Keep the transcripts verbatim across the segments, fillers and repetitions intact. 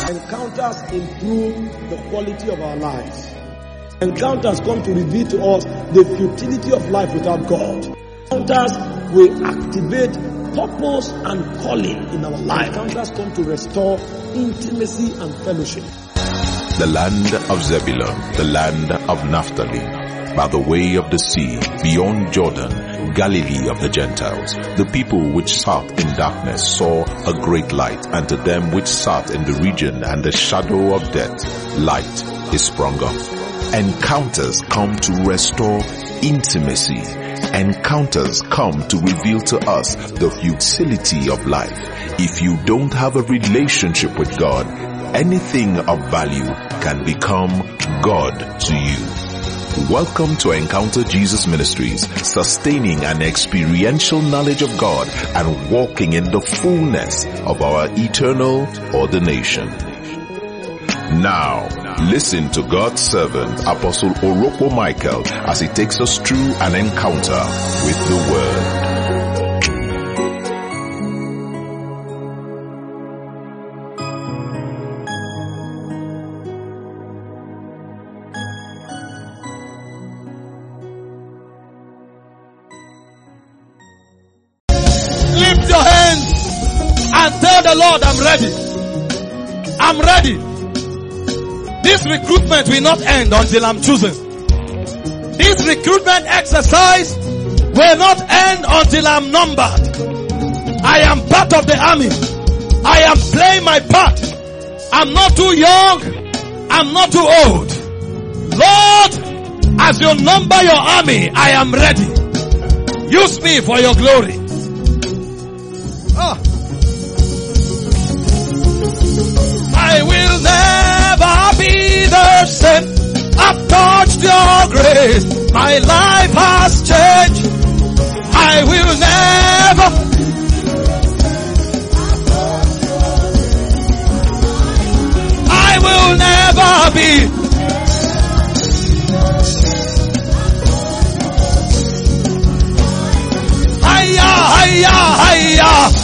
Encounters improve the quality of our lives. Encounters come to reveal to us the futility of life without God. Encounters will activate purpose and calling in our life. Encounters come to restore intimacy and fellowship. The land of Zebulun, the land of Naphtali, by the way of the sea, beyond Jordan, Galilee of the Gentiles. The people which sat in darkness saw a great light, and to them which sat in the region and the shadow of death, light is sprung up. Encounters come to restore intimacy. Encounters come to reveal to us the futility of life. If you don't have a relationship with God, anything of value can become God to you. Welcome to Encounter Jesus Ministries, sustaining an experiential knowledge of God and walking in the fullness of our eternal ordination. Now, listen to God's servant, Apostle Orokpo Michael, as he takes us through an encounter with the Word. Lift your hands and tell the Lord, I'm ready. I'm ready. This recruitment will not end until I'm chosen. This recruitment exercise will not end until I'm numbered. I am part of the army. I am playing my part. I'm not too young. I'm not too old. Lord, as you number your army, I am ready. Use me for your glory. Oh. I will never be the same. I've touched your grace. My life has changed. I will never. I will never be. Hiya, hiya, hiya.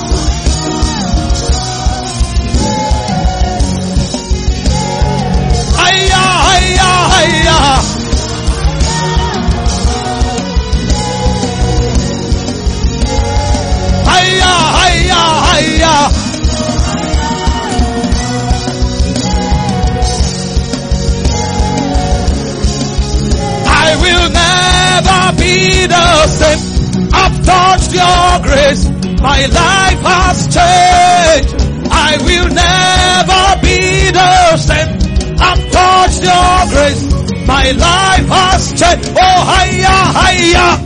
I will never be the same. I've touched your grace. My life has changed. I will never be the same. I've touched your grace. My life has changed. Oh, hiya, hiya.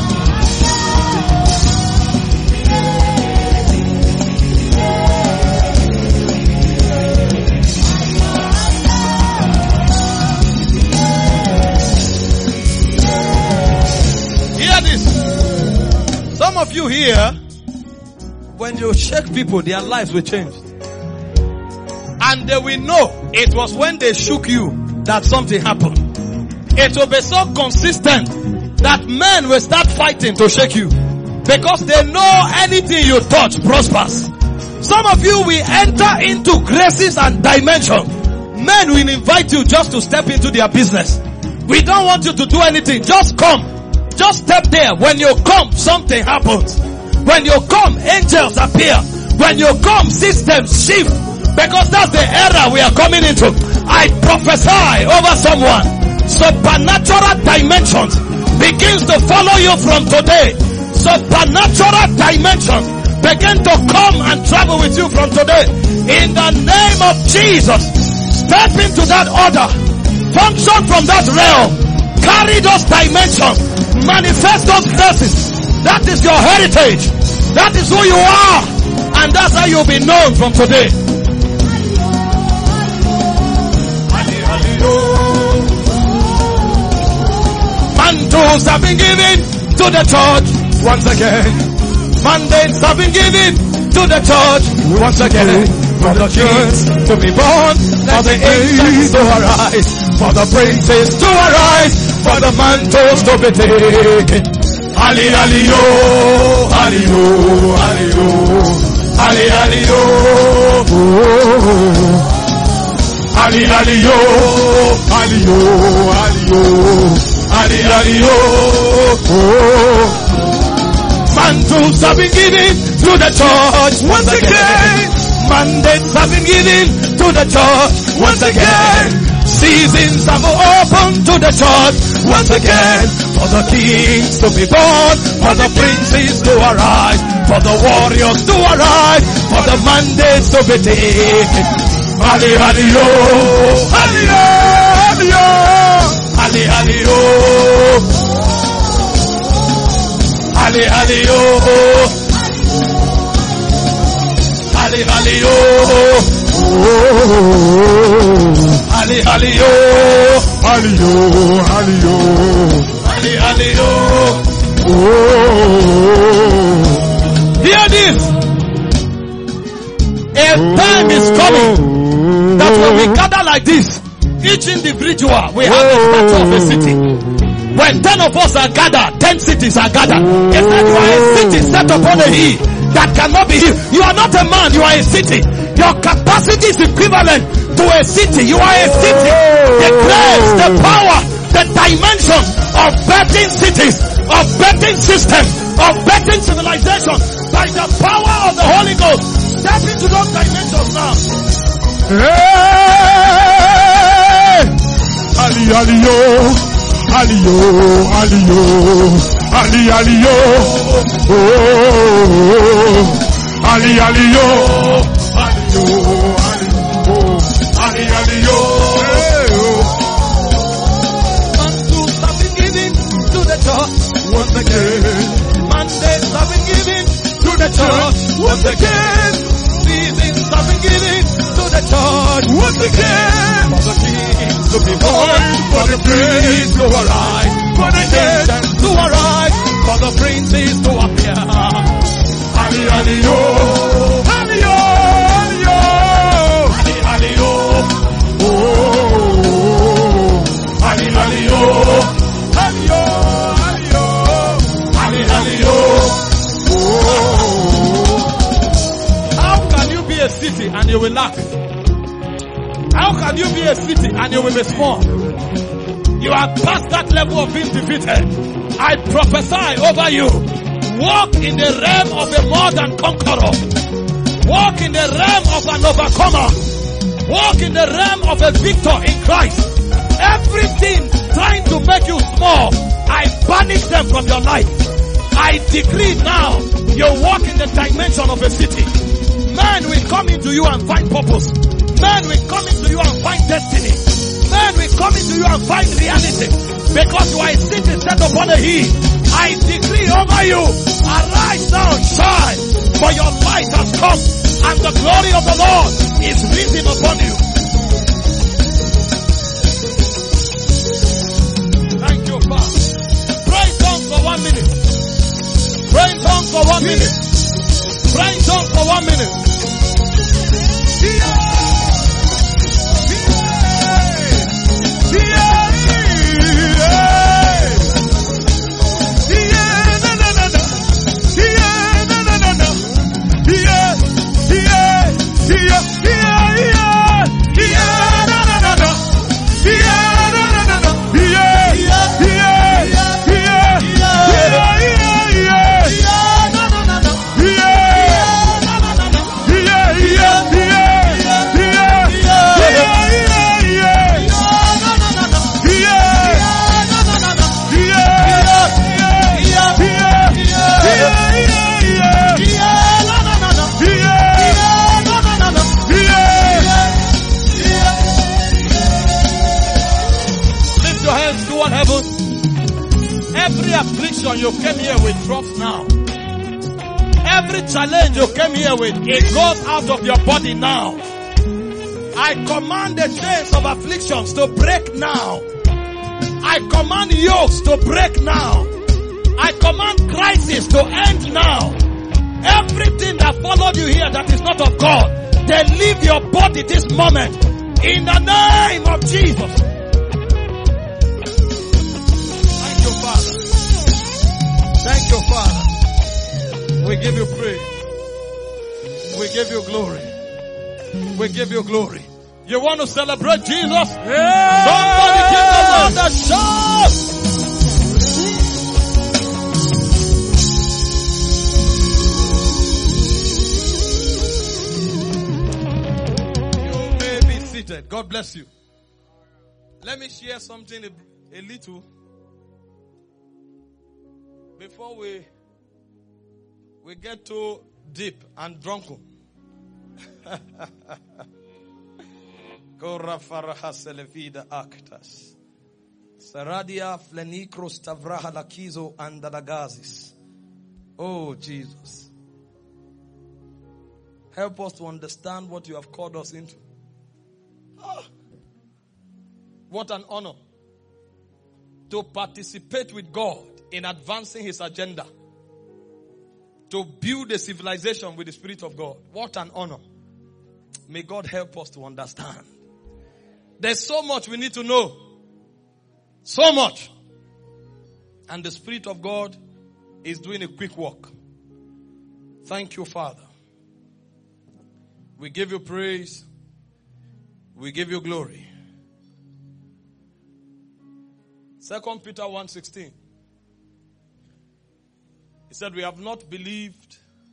Hear this. Some of you here, when you shake people, their lives will change. And they will know it was when they shook you that something happened. It will be so consistent that men will start fighting to shake you. Because they know anything you touch prospers. Some of you will enter into graces and dimensions. Men will invite you just to step into their business. We don't want you to do anything. Just come. Just step there. When you come, something happens. When you come, angels appear. When you come, systems shift. Because that's the era we are coming into. I prophesy over someone. Supernatural dimensions begins to follow you from today. Supernatural dimensions begin to come and travel with you from today. In the name of Jesus, step into that order. Function from that realm. Carry those dimensions. Manifest those graces. That is your heritage. That is who you are. And that's how you'll be known from today. Mantles have been given to the church once again. Mandates have been given to the church once again. For the kings to be born, for the angels to arise, for the princes to arise, for the mantles to be taken. Ali, ali, oh, ali, oh, ali, oh, ali, ali, oh, oh, oh. Ali, Ali, yo, Ali, yo, Ali, yo, Ali, Ali, yo, oh. Mantles have been given to the church once again. Mandates have been given to the church once again. Seasons have opened to the church once again. For the kings to be born, for the princes to arise, for the warriors to arise, for the mandates to be taken. Ali, Ali, yo, Ali, Ali, yo, Ali, Ali, yo, Ali, Ali, yo, Ali, Ali, yo, Ali, Ali, yo, Ali, yo, Ali, yo, Ali, Ali, yo. Hear this. A time is coming that when we gather like this, each individual we have a statue of a city. When ten of us are gathered, ten cities are gathered. It said you are a city set upon a hill that cannot be healed. You are not a man, you are a city. Your capacity is equivalent to a city. You are a city. The grace, the power, the dimension of birthing cities, of birthing system, of birthing civilization by the power of the Holy Ghost. Step into those dimensions now. Hey! Ali, Ali, yo. Ali, yo, Ali, yo. Ali, Ali, yo. Oh. Ali, Ali, yo. Ali, yo, Ali, yo. Ali, Ali, yo. Mantles have been given to the church once again. Mandates have been given to the church once again. Seasons have been given to the church once again. For the kings to be born, for the priests to arise, for the nations to arise, for the princes to appear. Ali, Ali, yo, Ali, yo, Ali, yo, Ali, Ali, yo, oh, Ali, Ali, yo, Ali, yo, Ali, yo, Ali, Ali, yo, oh. How can you be a city and you will lack? How can you be a city and you will be small? You are past that level of being defeated. I prophesy over you. Walk in the realm of a more than conqueror. Walk in the realm of an overcomer. Walk in the realm of a victor in Christ. Everything trying to make you small, I banish them from your life. I decree now, you walk in the dimension of a city. Man will come into you and find purpose. Man will come into you and find destiny. Man will come into you and find reality. Because you are a city set upon a hill. I decree over you, arise now and shine, for your light has come, and the glory of the Lord is risen upon you. Thank you, Father. Pray in tongues for one minute. Pray in tongues for one minute. Pray in tongues for one minute. You came here with drops now. Every challenge you came here with, it goes out of your body now. I command the chains of afflictions to break now. I command yokes to break now. I command crisis to end now. Everything that followed you here that is not of God, they leave your body this moment. In the name of Jesus. Thank you, Father. Thank you, Father. We give you praise. We give you glory. We give you glory. You want to celebrate Jesus? Yeah. Somebody give the Lord a shout. You may be seated. God bless you. Let me share something a, a little before we we get too deep and drunken. Gora faraha selevida actas. Saradia flenicro stavraha lakizo andalagazis. Oh Jesus. Help us to understand what you have called us into. Oh, what an honor to participate with God in advancing His agenda. To build a civilization with the Spirit of God. What an honor. May God help us to understand. There's so much we need to know. So much. And the Spirit of God is doing a quick work. Thank you, Father. We give you praise. We give you glory. Second Peter one sixteen. He said, we have not believed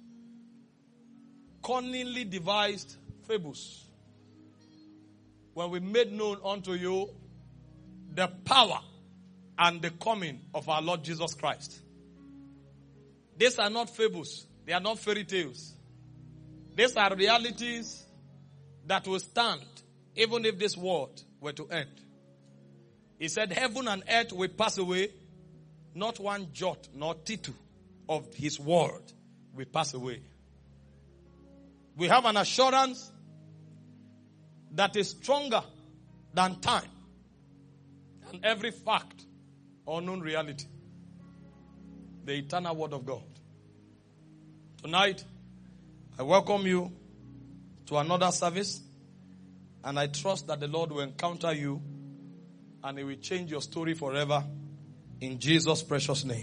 cunningly devised fables when we made known unto you the power and the coming of our Lord Jesus Christ. These are not fables. They are not fairy tales. These are realities that will stand even if this world were to end. He said, heaven and earth will pass away. Not one jot nor tittle of His word will pass away. We have an assurance that is stronger than time and every fact or known reality. The eternal word of God. Tonight, I welcome you to another service, and I trust that the Lord will encounter you and He will change your story forever in Jesus' precious name.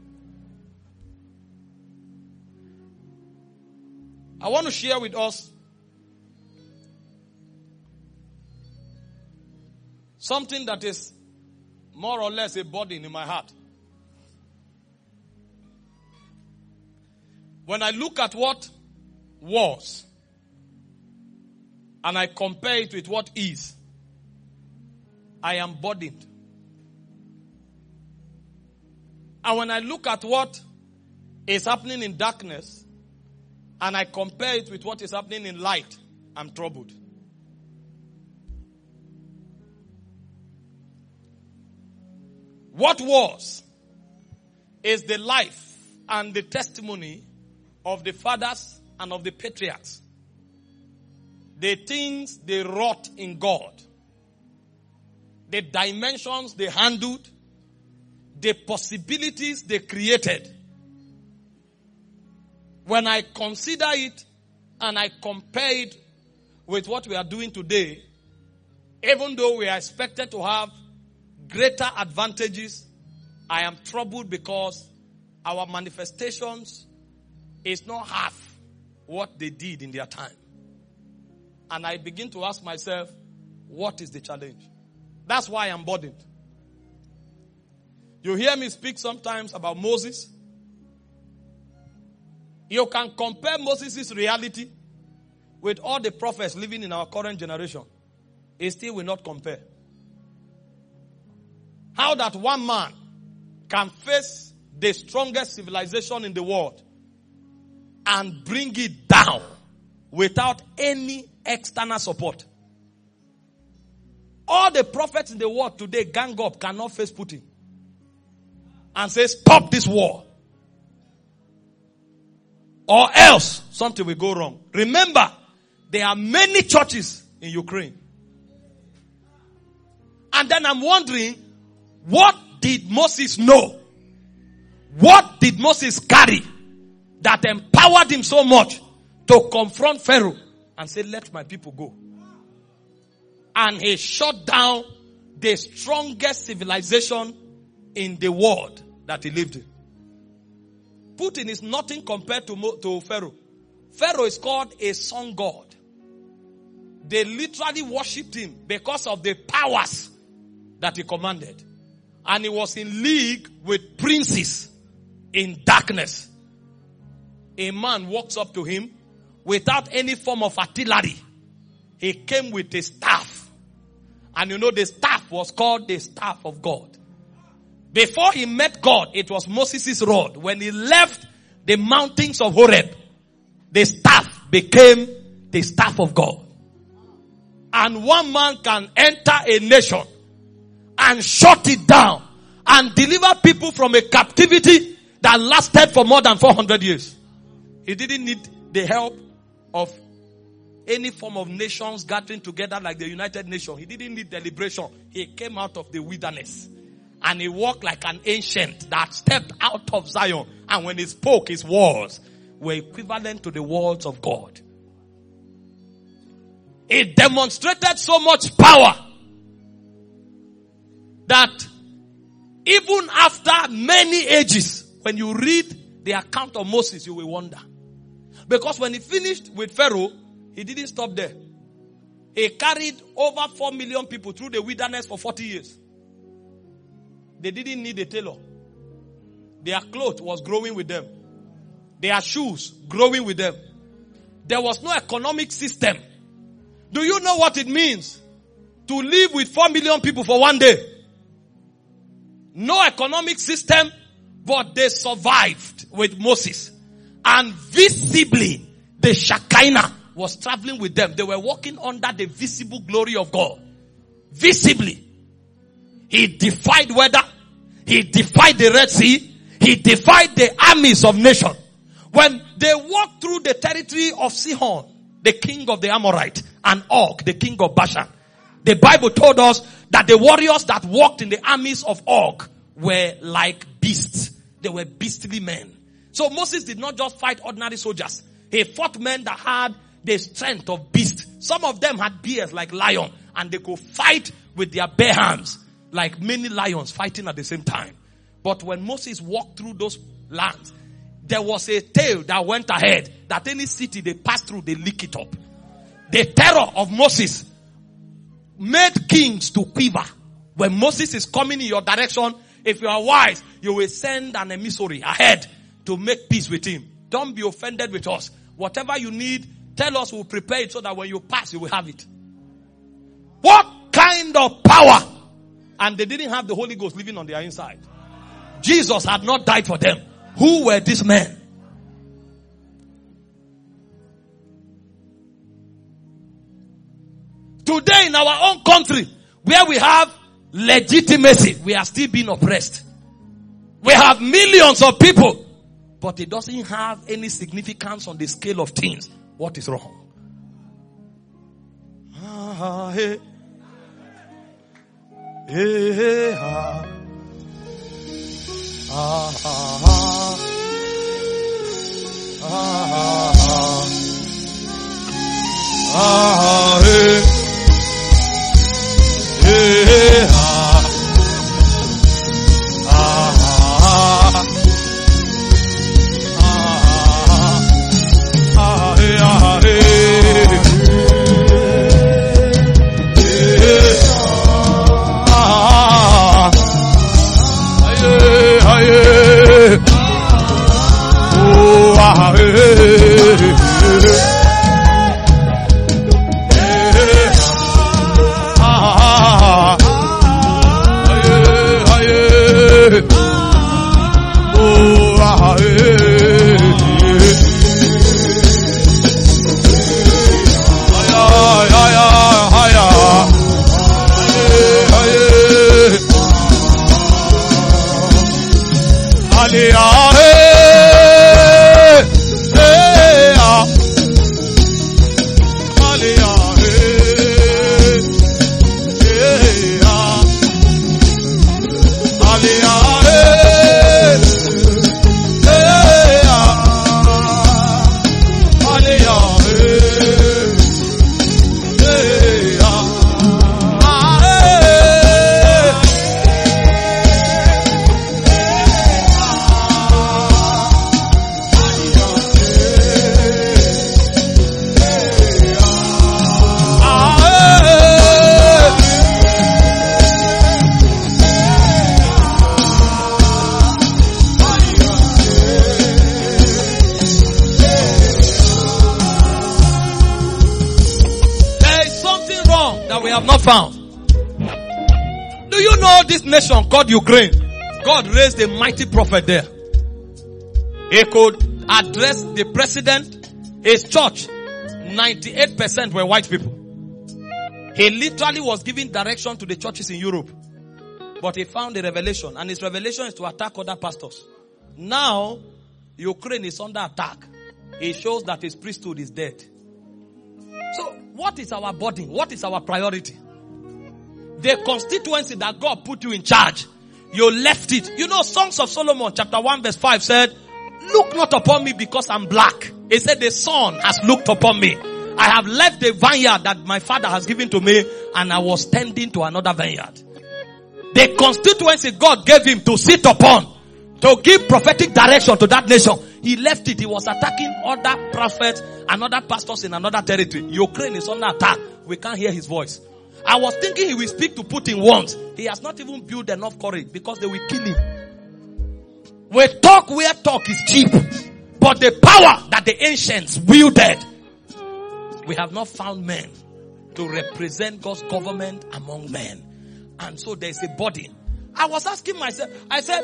I want to share with us something that is more or less a burden in my heart. When I look at what was and I compare it with what is, I am burdened. And when I look at what is happening in darkness and I compare it with what is happening in light, I'm troubled. What was is the life and the testimony of the fathers and of the patriarchs. The things they wrought in God. The dimensions they handled. The possibilities they created. When I consider it and I compare it with what we are doing today, even though we are expected to have greater advantages, I am troubled because our manifestations is not half what they did in their time. And I begin to ask myself, what is the challenge? That's why I'm burdened. You hear me speak sometimes about Moses. You can compare Moses' reality with all the prophets living in our current generation. It still will not compare. How that one man can face the strongest civilization in the world and bring it down without any external support. All the prophets in the world today gang up, cannot face Putin and say, stop this war. Or else something will go wrong. Remember, there are many churches in Ukraine. And then I'm wondering, what did Moses know? What did Moses carry that empowered him so much to confront Pharaoh and say, let my people go? And he shut down the strongest civilization in the world that he lived in. Putin is nothing compared to, to Pharaoh. Pharaoh is called a sun god. They literally worshipped him because of the powers that he commanded. And he was in league with princes in darkness. A man walks up to him without any form of artillery. He came with a staff. And you know the staff was called the staff of God. Before he met God, it was Moses' rod. When he left the mountains of Horeb, the staff became the staff of God. And one man can enter a nation and shut it down and deliver people from a captivity that lasted for more than four hundred years. He didn't need the help of any form of nations gathering together like the United Nations. He didn't need deliberation. He came out of the wilderness. And he walked like an ancient that stepped out of Zion. And when he spoke, his words were equivalent to the words of God. He demonstrated so much power that even after many ages, when you read the account of Moses, you will wonder. Because when he finished with Pharaoh, he didn't stop there. He carried over four million people through the wilderness for forty years. They didn't need a tailor. Their clothes was growing with them. Their shoes growing with them. There was no economic system. Do you know what it means to live with four million people for one day? No economic system, but they survived with Moses. And visibly, the Shekinah was traveling with them. They were walking under the visible glory of God. Visibly. He defied weather. He defied the Red Sea. He defied the armies of nations. When they walked through the territory of Sihon, the king of the Amorite, and Og, the king of Bashan, the Bible told us that the warriors that walked in the armies of Og were like beasts. They were beastly men. So Moses did not just fight ordinary soldiers. He fought men that had the strength of beasts. Some of them had beards like lion, and they could fight with their bare hands like many lions fighting at the same time. But when Moses walked through those lands, there was a tale that went ahead that any city they passed through, they lick it up. The terror of Moses made kings to quiver. When Moses is coming in your direction, if you are wise, you will send an emissary ahead to make peace with him. Don't be offended with us. Whatever you need, tell us, we'll prepare it so that when you pass, you will have it. What kind of power? And they didn't have the Holy Ghost living on their inside. Jesus had not died for them. Who were these men? Today in our own country, where we have legitimacy, we are still being oppressed. We have millions of people, but it doesn't have any significance on the scale of things. What is wrong? Ah, hey. Hey, hey, ah. Ah, ah, ah. Ah, ah, ah. Hey. Hey, hey, ah. Ah, ah. Ah, ah, hey, ah, hey. that we have not found. Do you know this nation called Ukraine? God raised a mighty prophet there. He could address the president, his church. ninety-eight percent were white people. He literally was giving direction to the churches in Europe. But he found a revelation, and his revelation is to attack other pastors. Now, Ukraine is under attack. It shows that his priesthood is dead. So, what is our burden? What is our priority? The constituency that God put you in charge, you left it. You know, Songs of Solomon chapter one verse five said, look not upon me because I'm black. He said, the sun has looked upon me. I have left the vineyard that my father has given to me, and I was tending to another vineyard. The constituency God gave him to sit upon, to give prophetic direction to that nation, he left it. He was attacking other prophets and other pastors in another territory. Ukraine is under attack. We can't hear his voice. I was thinking he will speak to Putin once. He has not even built enough courage because they will kill him. We talk where talk is cheap. But the power that the ancients wielded, we have not found men to represent God's government among men. And so there's a body. I was asking myself, I said,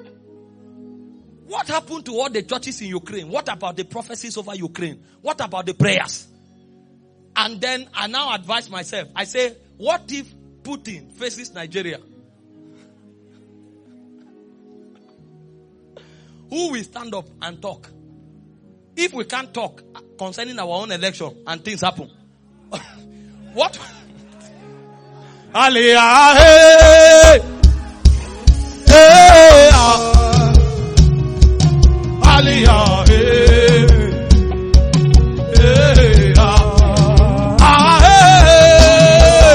what happened to all the churches in Ukraine? What about the prophecies over Ukraine? What about the prayers? And then I now advise myself, I say, what if Putin faces Nigeria? Who will stand up and talk? If we can't talk concerning our own election and things happen, what? Aliyah, hey, hey, ah, Aliyah, hey, hey, ah, ah, hey,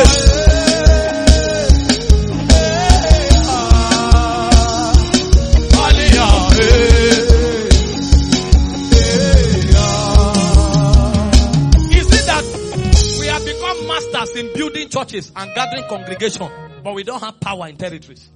ah, Aliyah, hey, hey, ah. Is it that we have become masters in building churches and gathering congregation, but we don't have power in territories?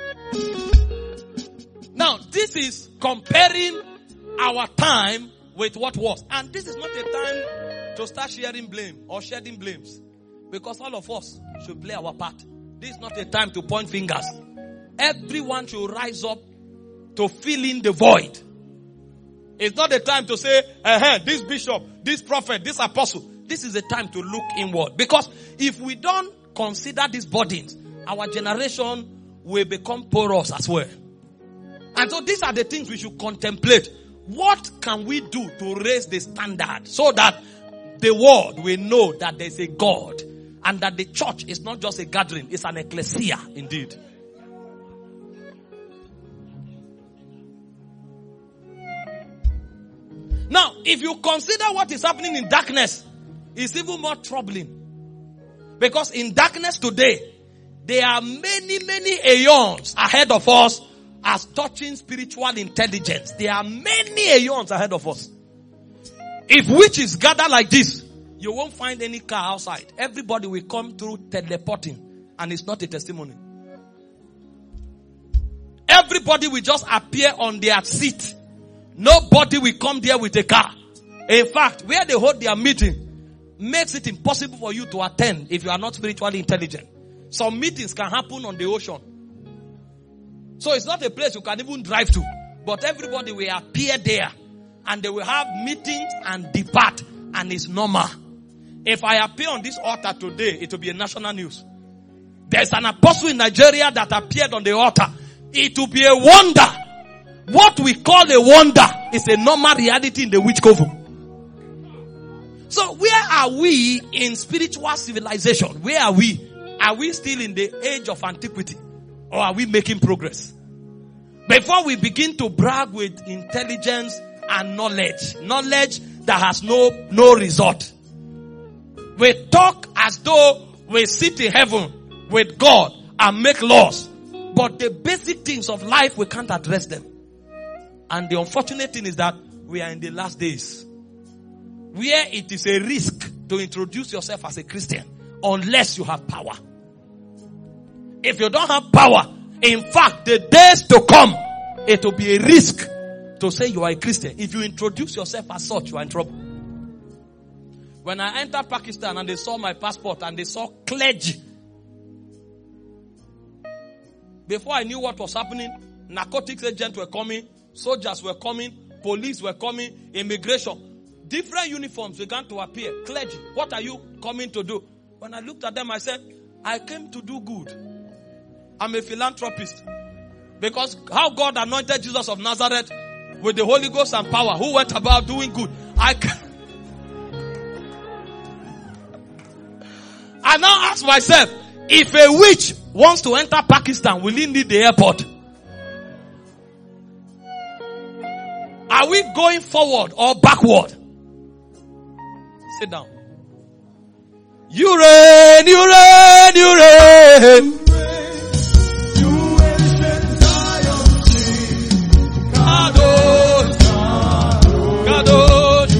Now, this is comparing our time with what was. And this is not a time to start sharing blame or shedding blames, because all of us should play our part. This is not a time to point fingers. Everyone should rise up to fill in the void. It's not a time to say, uh-huh, this bishop, this prophet, this apostle. This is a time to look inward. Because if we don't consider these burdens, our generation will become porous as well. And so these are the things we should contemplate. What can we do to raise the standard so that the world will know that there's a God and that the church is not just a gathering, it's an ecclesia indeed. Now, if you consider what is happening in darkness, it's even more troubling. Because in darkness today, there are many, many aeons ahead of us as touching spiritual intelligence. There are many aeons ahead of us. If witches gather like this, you won't find any car outside. Everybody will come through teleporting, and it's not a testimony. Everybody will just appear on their seat. Nobody will come there with a car. In fact, where they hold their meeting makes it impossible for you to attend if you are not spiritually intelligent. Some meetings can happen on the ocean. So it's not a place you can even drive to. But everybody will appear there, and they will have meetings and depart, and it's normal. If I appear on this altar today, it will be a national news. There's an apostle in Nigeria that appeared on the altar. It will be a wonder. What we call a wonder is a normal reality in the witch coven. So where are we in spiritual civilization? Where are we? Are we still in the age of antiquity? Or are we making progress? Before we begin to brag with intelligence and knowledge, knowledge that has no, no result. We talk as though we sit in heaven with God and make laws. But the basic things of life, we can't address them. And the unfortunate thing is that we are in the last days, where it is a risk to introduce yourself as a Christian unless you have power. If you don't have power, in fact, the days to come, it will be a risk to say you are a Christian. If you introduce yourself as such, you are in trouble. When I entered Pakistan and they saw my passport and they saw clergy, before I knew what was happening, narcotics agents were coming, soldiers were coming, police were coming, immigration. Different uniforms began to appear. Clergy, what are you coming to do? When I looked at them, I said, I came to do good. I'm a philanthropist. Because how God anointed Jesus of Nazareth with the Holy Ghost and power, who went about doing good. I I now ask myself, if a witch wants to enter Pakistan, will he need the airport? Are we going forward or backward? Sit down. You reign, you reign, you reign. Kadosh, Kadosh.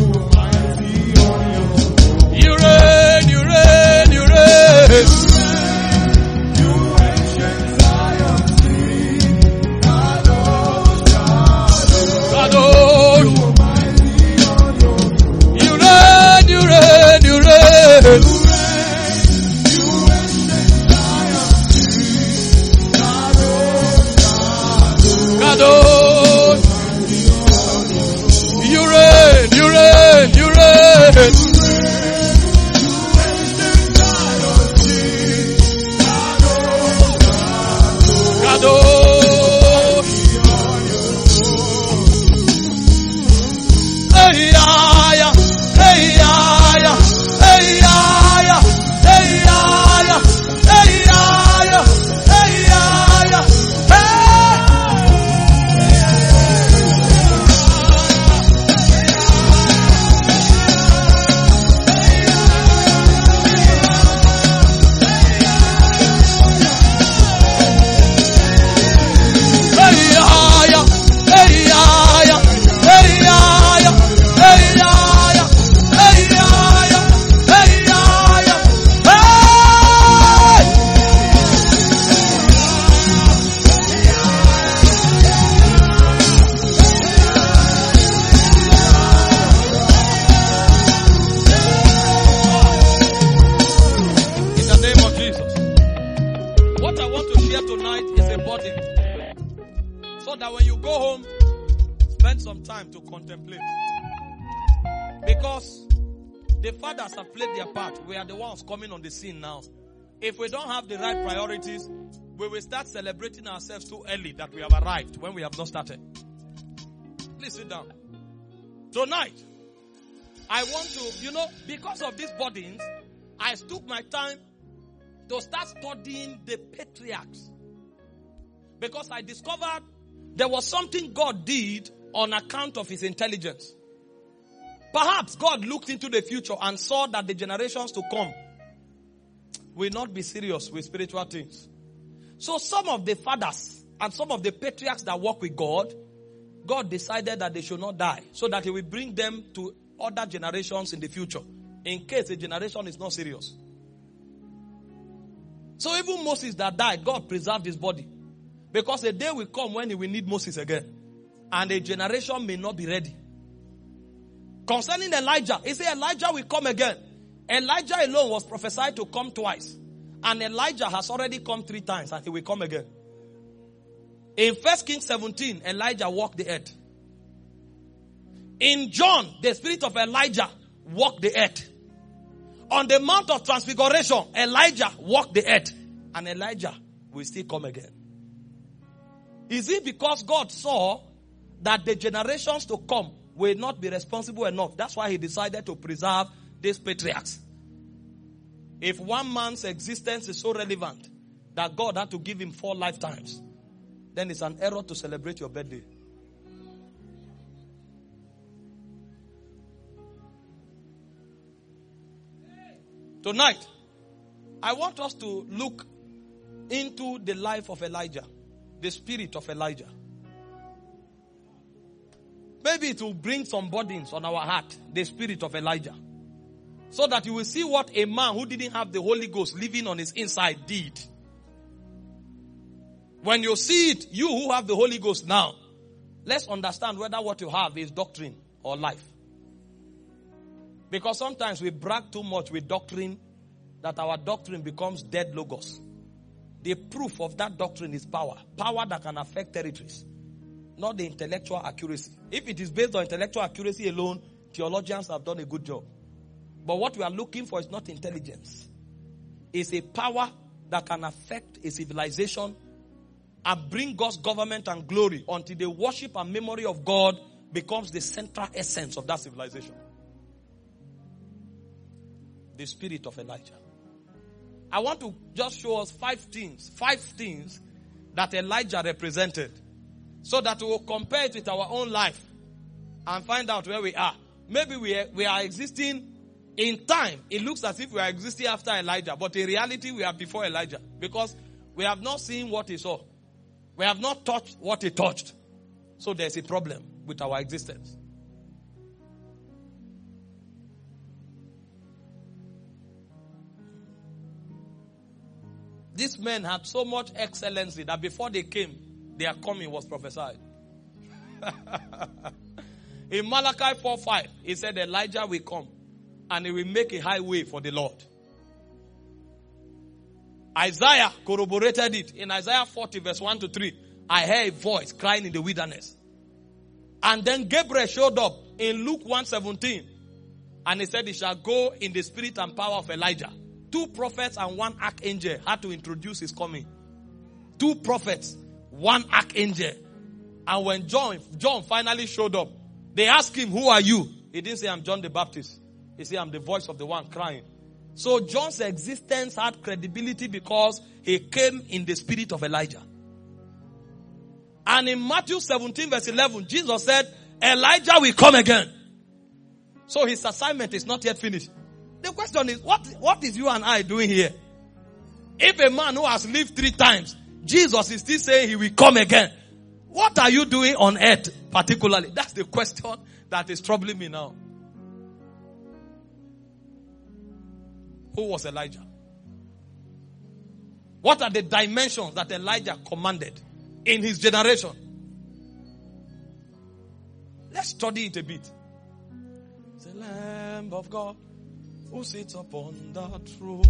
You reign, you reign, you reign. Kadosh. You reign, you reign, you reign. Kadosh. You reign, you reign, you reign. Kadosh. Hey ya ya, hey ya ya, hey ya ya, hey ya ya, hey ya ya, hey ya ya, hey. To contemplate, because the fathers have played their part. We are the ones coming on the scene now. If we don't have the right priorities, we will start celebrating ourselves too early that we have arrived when we have not started. Please sit down. Tonight, I want to, you know, because of these burdens, I took my time to start studying the patriarchs, because I discovered there was something God did on account of his intelligence. Perhaps God looked into the future and saw that the generations to come will not be serious with spiritual things. So some of the fathers and some of the patriarchs that work with God, God decided that they should not die, so that he will bring them to other generations in the future, in case the generation is not serious. So even Moses that died, God preserved his body, because a day will come when he will need Moses again. And a generation may not be ready. Concerning Elijah, he said Elijah will come again. Elijah alone was prophesied to come twice. And Elijah has already come three times and he will come again. In First Kings seventeen, Elijah walked the earth. In John, the spirit of Elijah walked the earth. On the Mount of Transfiguration, Elijah walked the earth. And Elijah will still come again. Is it because God saw that the generations to come will not be responsible enough? That's why he decided to preserve these patriarchs. If one man's existence is so relevant that God had to give him four lifetimes, then it's an error to celebrate your birthday. Tonight, I want us to look into the life of Elijah, the spirit of Elijah. Maybe it will bring some burdens on our heart, the spirit of Elijah. So that you will see what a man who didn't have the Holy Ghost living on his inside did. When you see it, you who have the Holy Ghost now, let's understand whether what you have is doctrine or life. Because sometimes we brag too much with doctrine that our doctrine becomes dead logos. The proof of that doctrine is power. Power that can affect territories. Not the intellectual accuracy. If it is based on intellectual accuracy alone, theologians have done a good job. But what we are looking for is not intelligence. It's a power that can affect a civilization and bring God's government and glory until the worship and memory of God becomes the central essence of that civilization. The spirit of Elijah. I want to just show us five things, five things that Elijah represented, so that we will compare it with our own life and find out where we are. Maybe we are, we are existing in time. It looks as if we are existing after Elijah, but in reality we are before Elijah, because we have not seen what he saw. We have not touched what he touched. So there's a problem with our existence. These men had so much excellency that before they came, their coming was prophesied. In Malachi four five, he said Elijah will come and he will make a highway for the Lord. Isaiah corroborated it. In Isaiah forty verse one to three, I heard a voice crying in the wilderness. And then Gabriel showed up in Luke one seventeen, and he said he shall go in the spirit and power of Elijah. Two prophets and one archangel had to introduce his coming. Two prophets, one archangel. And when John, John finally showed up, they asked him, who are you? He didn't say, I'm John the Baptist. He said, I'm the voice of the one crying. So John's existence had credibility because he came in the spirit of Elijah. And in Matthew seventeen verse eleven, Jesus said, Elijah will come again. So his assignment is not yet finished. The question is, what, what is you and I doing here? If a man who has lived three times, Jesus is still saying he will come again, what are you doing on earth particularly? That's the question that is troubling me now. Who was Elijah? What are the dimensions that Elijah commanded in his generation? Let's study it a bit. It's the Lamb of God who sits upon the throne.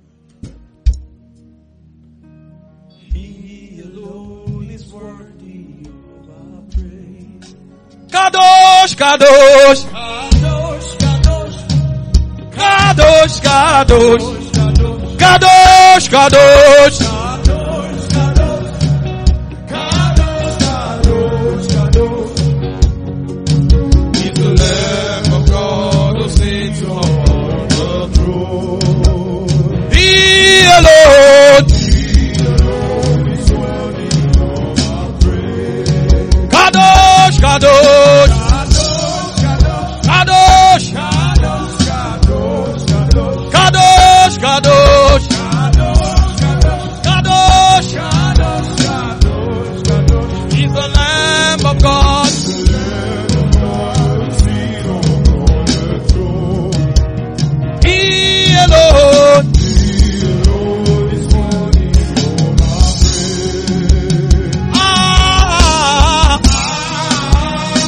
He alone is worthy of our praise. Kadosh, Kadosh, Kadosh, Kadosh, Kadosh, Kadosh, Kadosh, Kadosh, Kadosh, Kadosh. He's the Lamb of God who sits upon the throne. He alone, He alone is worthy of our praise. Kadosh, Kadosh, Kadosh, Kadosh, Kadosh, Kadosh, Kadosh, Kadosh, Kadosh. He's the Lamb of God. He alone, He alone is worthy of our praise. Ah,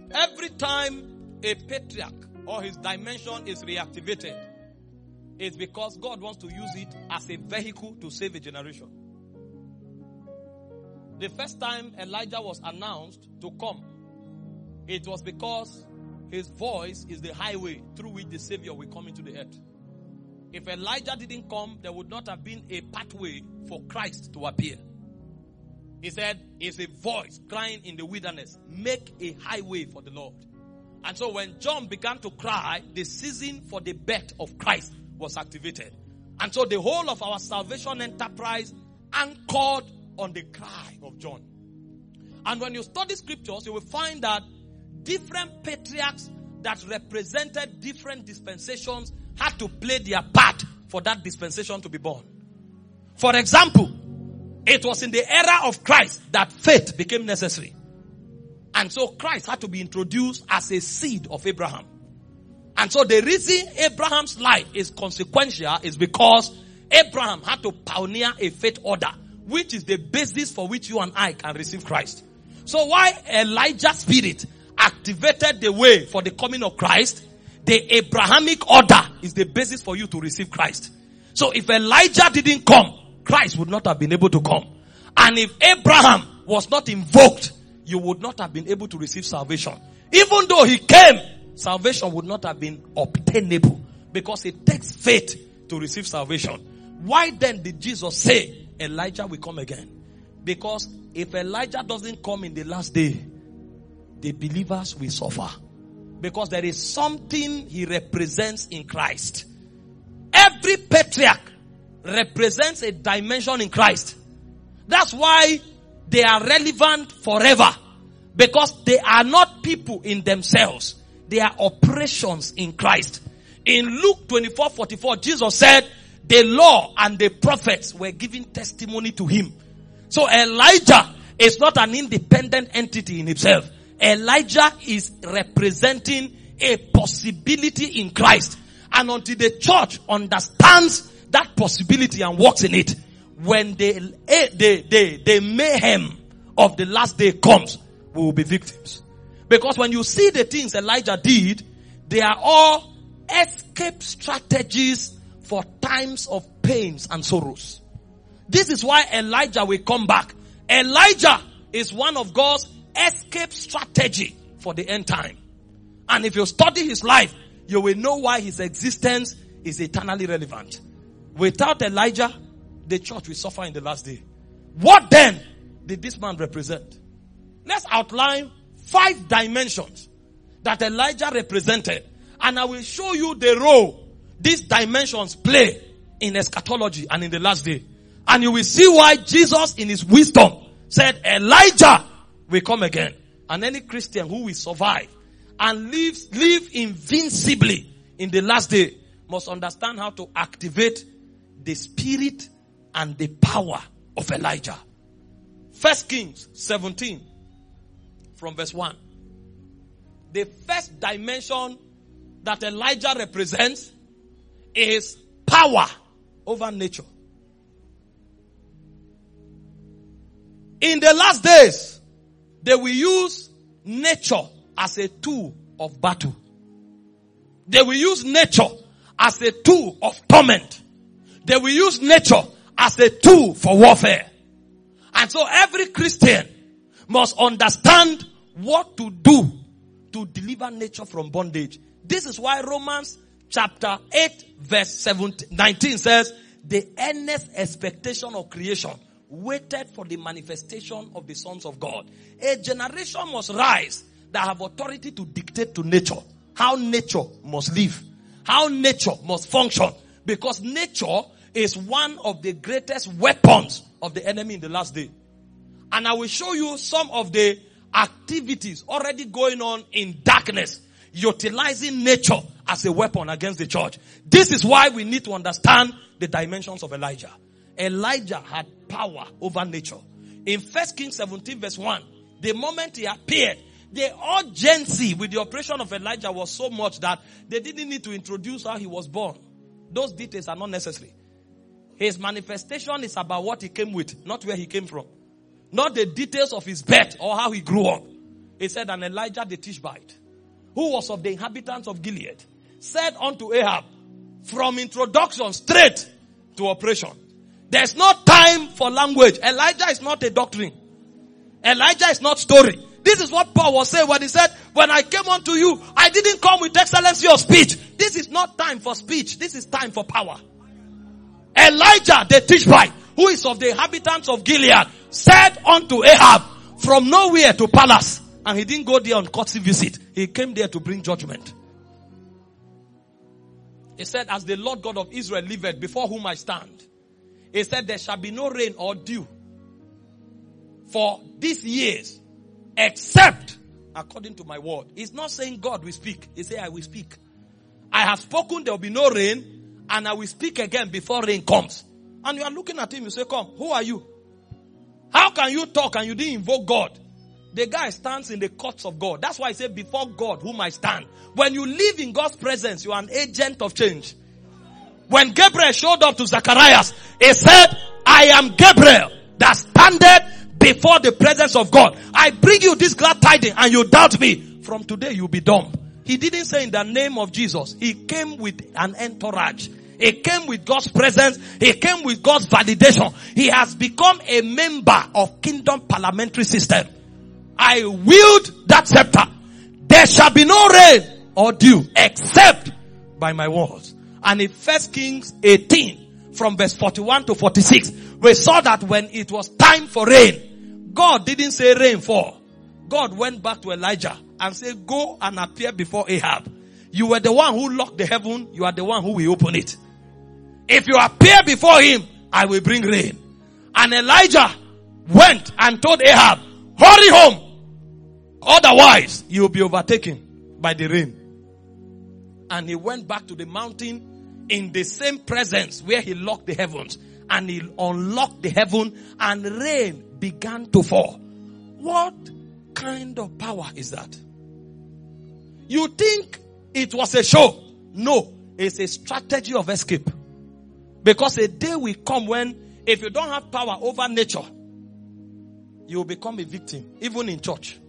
Every time a patriarch or his dimension is reactivated, it's because God wants to use it as a vehicle to save a generation. The first time Elijah was announced to come, it was because his voice is the highway through which the Savior will come into the earth. If Elijah didn't come, there would not have been a pathway for Christ to appear. He said, it's a voice crying in the wilderness, make a highway for the Lord. And so when John began to cry, the season for the birth of Christ was activated. And so the whole of our salvation enterprise anchored on the cry of John. And when you study scriptures, you will find that different patriarchs that represented different dispensations had to play their part for that dispensation to be born. For example, it was in the era of Christ that faith became necessary. And so Christ had to be introduced as a seed of Abraham. And so the reason Abraham's life is consequential is because Abraham had to pioneer a faith order, which is the basis for which you and I can receive Christ. So why Elijah's spirit activated the way for the coming of Christ, the Abrahamic order is the basis for you to receive Christ. So if Elijah didn't come, Christ would not have been able to come. And if Abraham was not invoked, you would not have been able to receive salvation. Even though he came, salvation would not have been obtainable because it takes faith to receive salvation. Why then did Jesus say Elijah will come again? Because if Elijah doesn't come in the last day, the believers will suffer. Because there is something he represents in Christ. Every patriarch represents a dimension in Christ. That's why they are relevant forever. Because they are not people in themselves. They are operations in Christ. In Luke twenty-four forty-four, Jesus said, the law and the prophets were giving testimony to him. So Elijah is not an independent entity in himself. Elijah is representing a possibility in Christ. And until the church understands that possibility and walks in it, when the, the, the, the mayhem of the last day comes, we will be victims. Because when you see the things Elijah did, they are all escape strategies for times of pains and sorrows. This is why Elijah will come back. Elijah is one of God's escape strategy for the end time. And if you study his life, you will know why his existence is eternally relevant. Without Elijah, the church will suffer in the last day. What then did this man represent? Let's outline five dimensions that Elijah represented. And I will show you the role these dimensions play in eschatology and in the last day. And you will see why Jesus in his wisdom said Elijah will come again. And any Christian who will survive and live, live invincibly in the last day must understand how to activate the spirit and the power of Elijah. First Kings seventeen from verse one. The first dimension that Elijah represents is power over nature. In the last days, they will use nature as a tool of battle. They will use nature as a tool of torment. They will use nature as a tool for warfare. And so every Christian must understand what to do to deliver nature from bondage. This is why Romans chapter eight verse seventeen, nineteen says, the earnest expectation of creation waited for the manifestation of the sons of God. A generation must rise that have authority to dictate to nature how nature must live, how nature must function, because nature is one of the greatest weapons of the enemy in the last day. And I will show you some of the activities already going on in darkness, utilizing nature as a weapon against the church. This is why we need to understand the dimensions of Elijah. Elijah had power over nature. In First Kings seventeen verse one, the moment he appeared, the urgency with the operation of Elijah was so much that they didn't need to introduce how he was born. Those details are not necessary. His manifestation is about what he came with, not where he came from. Not the details of his birth or how he grew up. He said, and Elijah the Tishbite, who was of the inhabitants of Gilead, said unto Ahab, from introduction straight to operation. There's no time for language. Elijah is not a doctrine. Elijah is not story. This is what Paul was saying when he said, when I came unto you, I didn't come with excellency of speech. This is not time for speech. This is time for power. Elijah the Tishbite, who is of the inhabitants of Gilead, said unto Ahab, from nowhere to palace. And he didn't go there on courtesy visit. He came there to bring judgment. He said, as the Lord God of Israel liveth, before whom I stand. He said, there shall be no rain or dew for these years, except according to my word. He's not saying God will speak. He said, I will speak. I have spoken, there will be no rain, and I will speak again before rain comes. And you are looking at him, you say, come, who are you? How can you talk and you didn't invoke God? The guy stands in the courts of God. That's why I say, before God whom I stand. When you live in God's presence, you are an agent of change. When Gabriel showed up to Zacharias, he said, I am Gabriel that standeth before the presence of God. I bring you this glad tidings and you doubt me. From today you'll be dumb. He didn't say in the name of Jesus. He came with an entourage. He came with God's presence. He came with God's validation. He has become a member of kingdom parliamentary system. I wield that scepter. There shall be no rain or dew except by my words. And in First Kings eighteen from verse forty-one to forty-six, we saw that when it was time for rain, God didn't say rain fall. God went back to Elijah and said, go and appear before Ahab. You were the one who locked the heaven. You are the one who will open it. If you appear before him, I will bring rain. And Elijah went and told Ahab, hurry home. Otherwise, you will be overtaken by the rain. And he went back to the mountain in the same presence where he locked the heavens. And he unlocked the heaven and rain began to fall. What kind of power is that? You think it was a show? No, it's a strategy of escape. Because a day will come when, if you don't have power over nature, you will become a victim, even in church.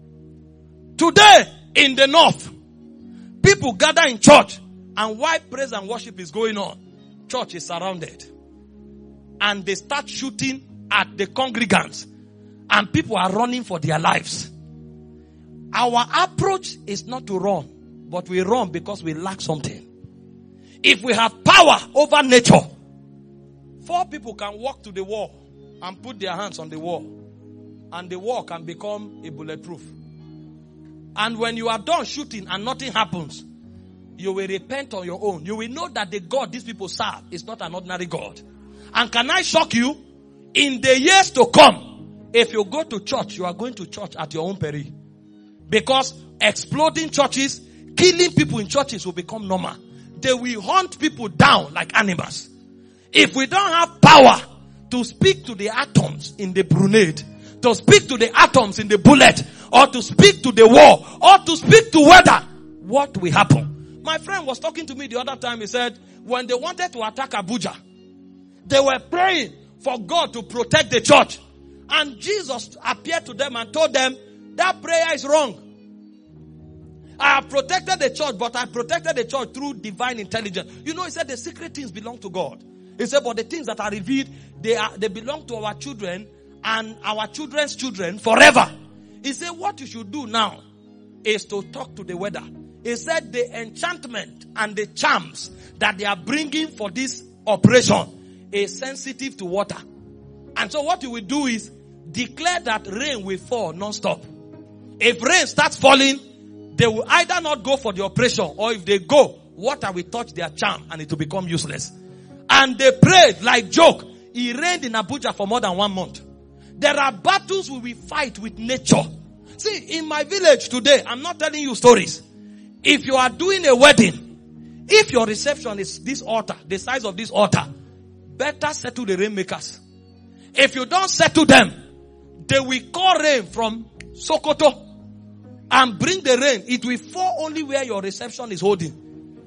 Today, in the north, people gather in church, and while praise and worship is going on, church is surrounded. And they start shooting at the congregants, and people are running for their lives. Our approach is not to run, but we run because we lack something. If we have power over nature, four people can walk to the wall and put their hands on the wall, and the wall can become a bulletproof. And when you are done shooting and nothing happens, you will repent on your own. You will know that the God these people serve is not an ordinary God. And can I shock you? In the years to come, if you go to church, you are going to church at your own peril. Because exploding churches, killing people in churches will become normal. They will hunt people down like animals. If we don't have power to speak to the atoms in the grenade, to speak to the atoms in the bullet, or to speak to the war, or to speak to weather, what will happen? My friend was talking to me the other time. He said, when they wanted to attack Abuja, they were praying for God to protect the church. And Jesus appeared to them and told them, that prayer is wrong. I have protected the church, but I protected the church through divine intelligence. You know, he said the secret things belong to God. He said, but the things that are revealed, they are, they belong to our children and our children's children forever. He said, what you should do now is to talk to the weather. He said, the enchantment and the charms that they are bringing for this operation is sensitive to water. And so what you will do is declare that rain will fall non-stop. If rain starts falling, they will either not go for the operation, or if they go, water will touch their charm and it will become useless. And they prayed like joke. It rained in Abuja for more than one month. There are battles we will fight with nature. See, in my village today, I'm not telling you stories. If you are doing a wedding, if your reception is this altar, the size of this altar, better settle the rainmakers. If you don't settle them, they will call rain from Sokoto and bring the rain. It will fall only where your reception is holding.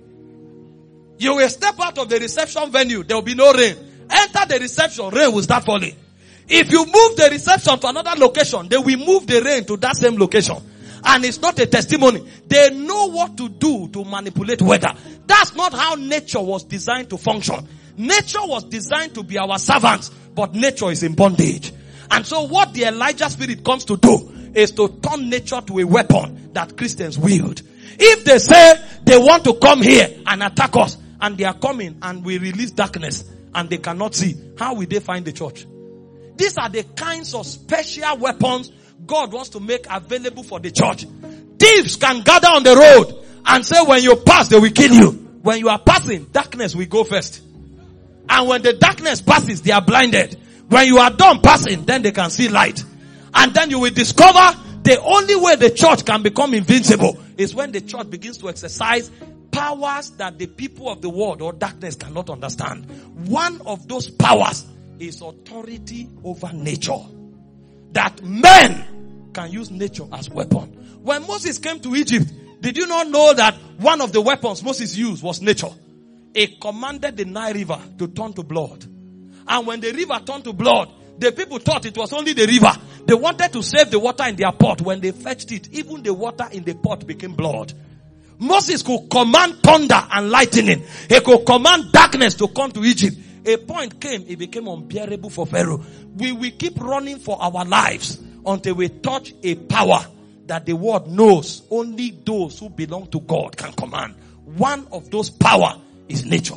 You will step out of the reception venue, there will be no rain. Enter the reception, rain will start falling. If you move the reception to another location, they will move the rain to that same location. And it's not a testimony. They know what to do to manipulate weather. That's not how nature was designed to function. Nature was designed to be our servants, but nature is in bondage. And so what the Elijah spirit comes to do is to turn nature to a weapon that Christians wield. If they say they want to come here and attack us, and they are coming and we release darkness and they cannot see, how will they find the church? These are the kinds of special weapons God wants to make available for the church. Thieves can gather on the road and say when you pass, they will kill you. When you are passing, darkness will go first. And when the darkness passes, they are blinded. When you are done passing, then they can see light. And then you will discover the only way the church can become invincible is when the church begins to exercise powers that the people of the world or darkness cannot understand. One of those powers is authority over nature. That men can use nature as weapon. When Moses came to Egypt, did you not know that one of the weapons Moses used was nature? He commanded the Nile River to turn to blood. And when the river turned to blood, the people thought it was only the river. They wanted to save the water in their pot. When they fetched it, even the water in the pot became blood. Moses could command thunder and lightning. He could command darkness to come to Egypt. A point came, it became unbearable for Pharaoh. We will keep running for our lives until we touch a power that the world knows only those who belong to God can command. One of those power is nature.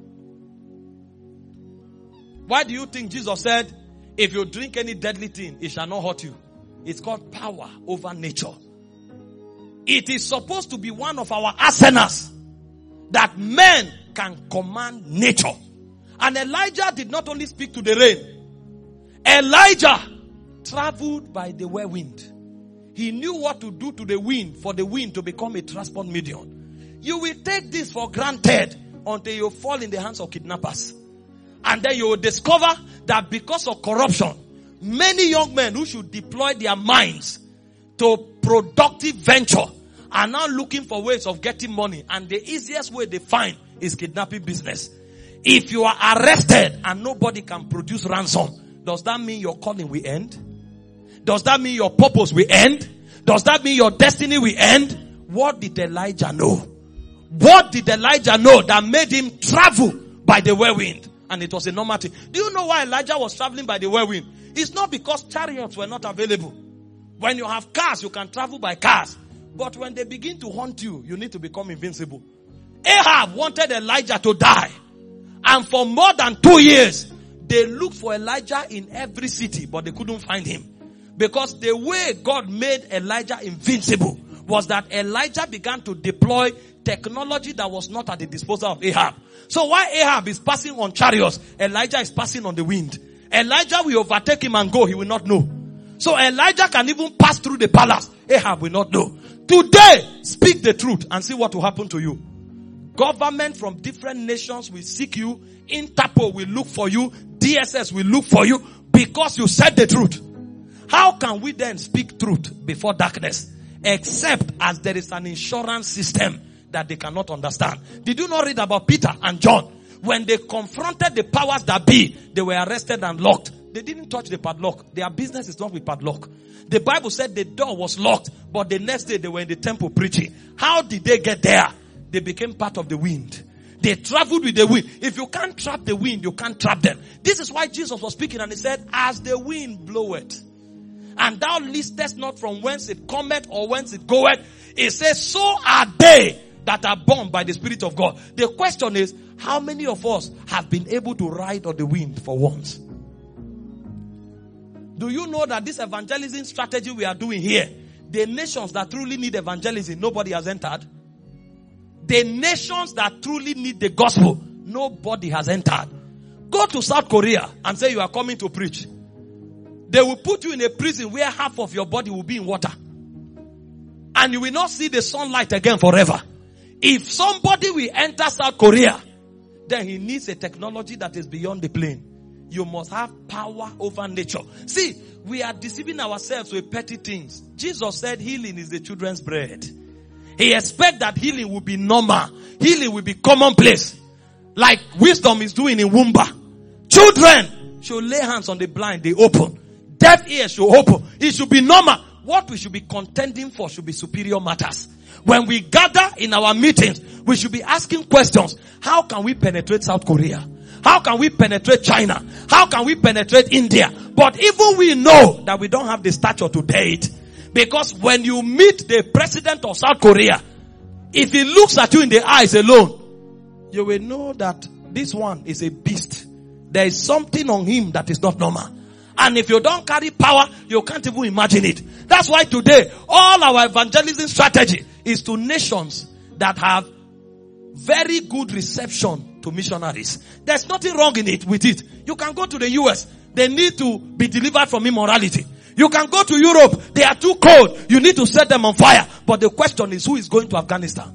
Why do you think Jesus said, if you drink any deadly thing, it shall not hurt you? It's called power over nature. It is supposed to be one of our arsenals that men can command nature. And Elijah did not only speak to the rain. Elijah traveled by the whirlwind. He knew what to do to the wind for the wind to become a transport medium. You will take this for granted until you fall in the hands of kidnappers. And then you will discover that because of corruption, many young men who should deploy their minds to productive venture are now looking for ways of getting money. And the easiest way they find is kidnapping business. If you are arrested and nobody can produce ransom, does that mean your calling will end? Does that mean your purpose will end? Does that mean your destiny will end? What did Elijah know? What did Elijah know that made him travel by the whirlwind? And it was a normal thing. Do you know why Elijah was traveling by the whirlwind? It's not because chariots were not available. When you have cars, you can travel by cars. But when they begin to hunt you, you need to become invincible. Ahab wanted Elijah to die. And for more than two years, they looked for Elijah in every city, but they couldn't find him. Because the way God made Elijah invincible was that Elijah began to deploy technology that was not at the disposal of Ahab. So while Ahab is passing on chariots, Elijah is passing on the wind. Elijah will overtake him and go, he will not know. So Elijah can even pass through the palace. Ahab will not know. Today, speak the truth and see what will happen to you. Government from different nations will seek you. Interpol will look for you. D S S will look for you because you said the truth. How can we then speak truth before darkness? Except as there is an insurance system that they cannot understand. Did you not read about Peter and John? When they confronted the powers that be, they were arrested and locked. They didn't touch the padlock. Their business is not with padlock. The Bible said the door was locked, but the next day they were in the temple preaching. How did they get there? They became part of the wind. They traveled with the wind. If you can't trap the wind, you can't trap them. This is why Jesus was speaking and he said, as the wind bloweth, and thou listest not from whence it cometh or whence it goeth. It says, so are they that are born by the Spirit of God. The question is, how many of us have been able to ride on the wind for once? Do you know that this evangelism strategy we are doing here, the nations that truly need evangelism, nobody has entered. The nations that truly need the gospel, nobody has entered. Go to South Korea and say you are coming to preach. They will put you in a prison where half of your body will be in water. And you will not see the sunlight again forever. If somebody will enter South Korea, then he needs a technology that is beyond the plane. You must have power over nature. See, we are deceiving ourselves with petty things. Jesus said healing is the children's bread. He expects that healing will be normal. Healing will be commonplace. Like wisdom is doing in Wumba. Children should lay hands on the blind, they open. Deaf ears should open. It should be normal. what we should be contending for should be superior matters. When we gather in our meetings, we should be asking questions. How can we penetrate South Korea? How can we penetrate China? How can we penetrate India? But even we know that we don't have the stature to date. Because when you meet the president of South Korea, if he looks at you in the eyes alone, you will know that this one is a beast. There is something on him that is not normal. And if you don't carry power, you can't even imagine it. That's why today, all our evangelism strategy is to nations that have very good reception to missionaries. There's nothing wrong in it with it. You can go to the U S. They need to be delivered from immorality. You can go to Europe. They are too cold. You need to set them on fire. But the question is, who is going to Afghanistan?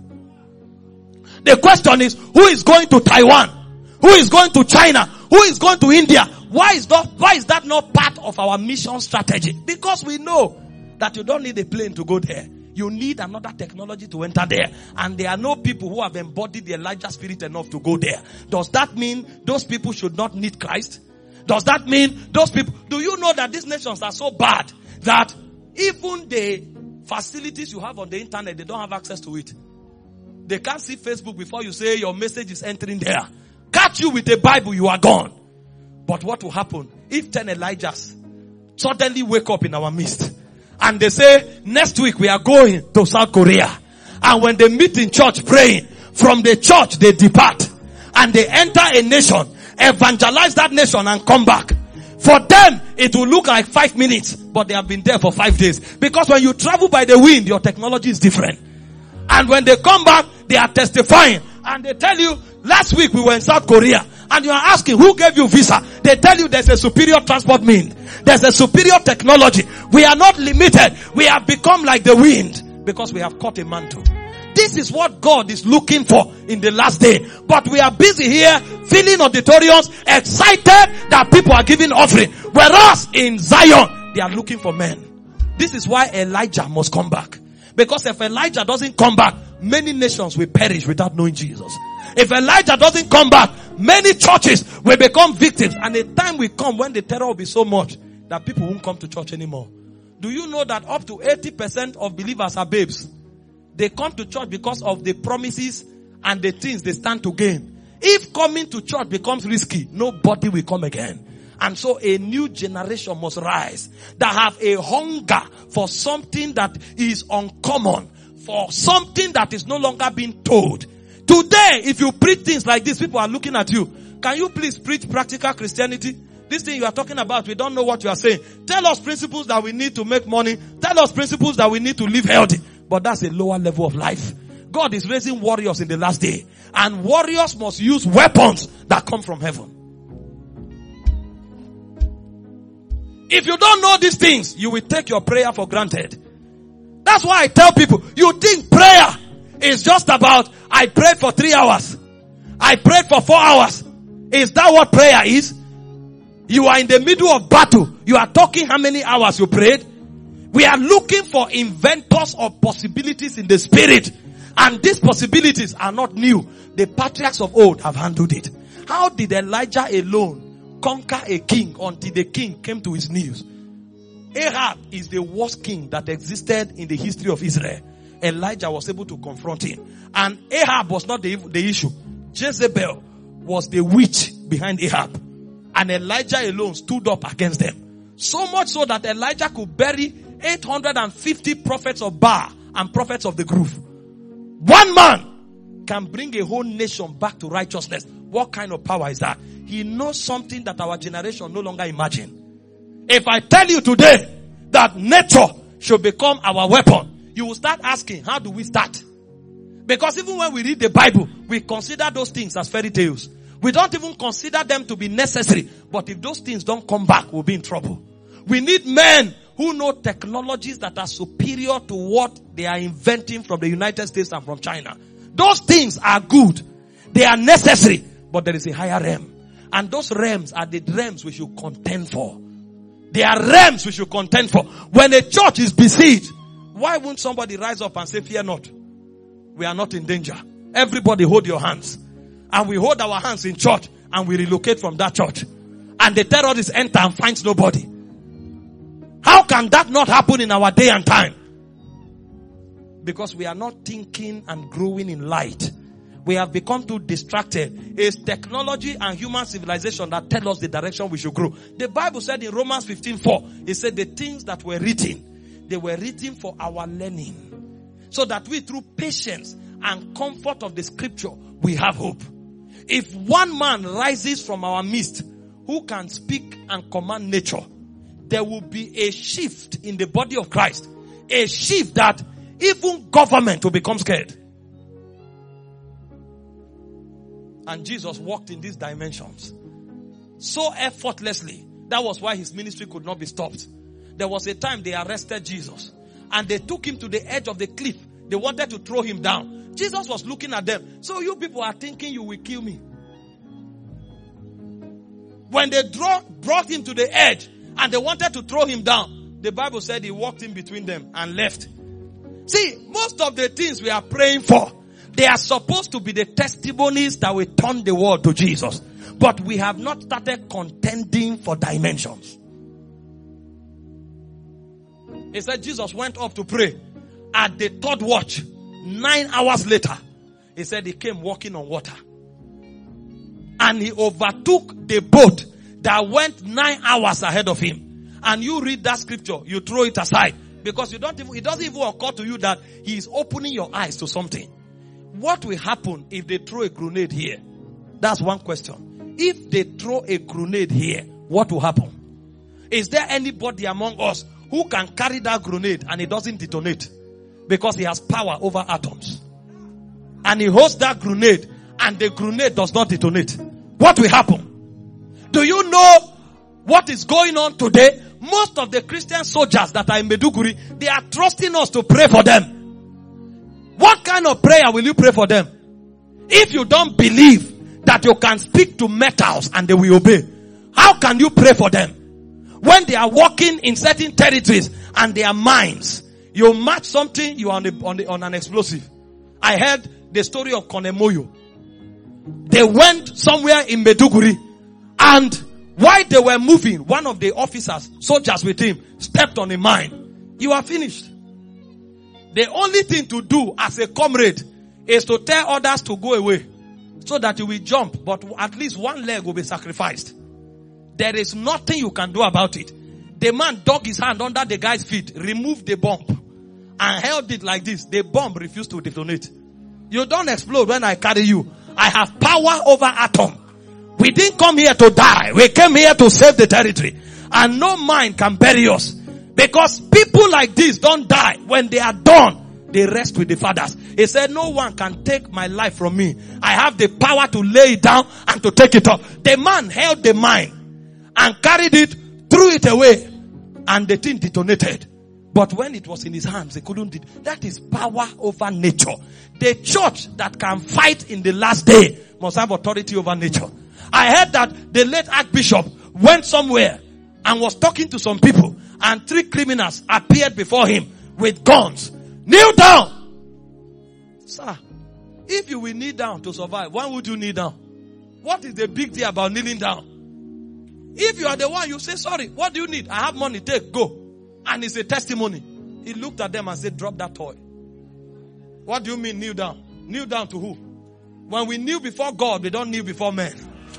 The question is, who is going to Taiwan? Who is going to China? Who is going to India? Why is that, why is that not part of our mission strategy? Because we know that you don't need a plane to go there. You need another technology to enter there. And there are no people who have embodied the Elijah spirit enough to go there. Does that mean those people should not need Christ? Does that mean those people... Do you know that these nations are so bad that even the facilities you have on the internet, they don't have access to it? They can't see Facebook before you say your message is entering there. Catch you with a Bible, you are gone. But what will happen if ten Elijahs suddenly wake up in our midst and they say, next week we are going to South Korea. And when they meet in church praying, from the church they depart and they enter a nation, evangelize that nation and come back. For them, it will look like five minutes, but they have been there for five days. Because when you travel by the wind, your technology is different. And when they come back, they are testifying. And they tell you, last week we were in South Korea. And you are asking, who gave you visa? They tell you there's a superior transport means. There's a superior technology. We are not limited. We have become like the wind because we have caught a mantle. This is what God is looking for in the last day. But we are busy here filling auditoriums, excited that people are giving offering. Whereas in Zion, they are looking for men. This is why Elijah must come back. Because if Elijah doesn't come back, many nations will perish without knowing Jesus. If Elijah doesn't come back, many churches will become victims. And a time will come when the terror will be so much that people won't come to church anymore. Do you know that up to eighty percent of believers are babes? They come to church because of the promises and the things they stand to gain. If coming to church becomes risky, nobody will come again. And so a new generation must rise that have a hunger for something that is uncommon, for something that is no longer being told. Today, if you preach things like this, people are looking at you. Can you please preach practical Christianity? This thing you are talking about, we don't know what you are saying. Tell us principles that we need to make money. Tell us principles that we need to live healthy. But that's a lower level of life. God is raising warriors in the last day. And warriors must use weapons that come from heaven. If you don't know these things, you will take your prayer for granted. That's why I tell people, you think prayer is just about, I prayed for three hours. I prayed for four hours. Is that what prayer is? You are in the middle of battle. You are talking how many hours you prayed. We are looking for inventors of possibilities in the spirit. And these possibilities are not new. The patriarchs of old have handled it. How did Elijah alone conquer a king until the king came to his knees? Ahab is the worst king that existed in the history of Israel. Elijah was able to confront him. And Ahab was not the, the issue. Jezebel was the witch behind Ahab. And Elijah alone stood up against them. So much so that Elijah could bury eight hundred fifty prophets of Baal and prophets of the grove. One man can bring a whole nation back to righteousness. What kind of power is that? He knows something that our generation no longer imagine. If I tell you today that nature should become our weapon, you will start asking, how do we start? Because even when we read the Bible, we consider those things as fairy tales. We don't even consider them to be necessary. But if those things don't come back, we'll be in trouble. We need men who know technologies that are superior to what they are inventing from the United States and from China. Those things are good. They are necessary. But there is a higher realm. And those realms are the realms we should contend for. They are realms we should contend for. When a church is besieged, why won't somebody rise up and say, fear not? We are not in danger. Everybody hold your hands. And we hold our hands in church and we relocate from that church. And the terrorists enter and finds nobody. How can can that not happen in our day and time? Because we are not thinking and growing in light. We have become too distracted. It's technology and human civilization that tell us the direction we should grow. The Bible said in Romans fifteen four, it said the things that were written, they were written for our learning. So that we, through patience and comfort of the scripture, we have hope. If one man rises from our midst who can speak and command nature, there will be a shift in the body of Christ. A shift that even government will become scared. And Jesus walked in these dimensions so effortlessly. That was why his ministry could not be stopped. There was a time they arrested Jesus and they took him to the edge of the cliff. They wanted to throw him down. Jesus was looking at them. So you people are thinking you will kill me. When they draw, brought him to the edge and they wanted to throw him down, the Bible said he walked in between them and left. See, most of the things we are praying for, they are supposed to be the testimonies that will turn the world to Jesus. But we have not started contending for dimensions. He said Jesus went up to pray. At the third watch, nine hours later, he said he came walking on water. And he overtook the boat that went nine hours ahead of him. And you read that scripture, you throw it aside. Because you don't even, it doesn't even occur to you that he is opening your eyes to something. What will happen if they throw a grenade here? That's one question. If they throw a grenade here, what will happen? Is there anybody among us who can carry that grenade and it doesn't detonate? Because he has power over atoms. And he holds that grenade and the grenade does not detonate. What will happen? Do you know what is going on today? Most of the Christian soldiers that are in Meduguri, they are trusting us to pray for them. What kind of prayer will you pray for them? If you don't believe that you can speak to metals and they will obey, how can you pray for them? When they are walking in certain territories and they are mines, you match something, you are on, the, on, the, on an explosive. I heard the story of Konemoyo. They went somewhere in Meduguri and while they were moving, one of the officers, soldiers with him, stepped on a mine. You are finished. The only thing to do as a comrade is to tell others to go away so that you will jump, but at least one leg will be sacrificed. There is nothing you can do about it. The man dug his hand under the guy's feet, removed the bomb, and held it like this. The bomb refused to detonate. You don't explode when I carry you. I have power over atom. We didn't come here to die. We came here to save the territory. And no mind can bury us. Because people like this don't die. When they are done, they rest with the fathers. He said, no one can take my life from me. I have the power to lay it down and to take it up. The man held the mine and carried it, threw it away, and the thing detonated. But when it was in his hands, he couldn't do it. That is power over nature. The church that can fight in the last day must have authority over nature. I heard that the late Archbishop went somewhere and was talking to some people, and three criminals appeared before him with guns. Kneel down! Sir, if you will kneel down to survive, why would you kneel down? What is the big deal about kneeling down? If you are the one, you say, sorry, what do you need? I have money, take, go. And it's a testimony. He looked at them and said, drop that toy. What do you mean kneel down? Kneel down to who? When we kneel before God, we don't kneel before men.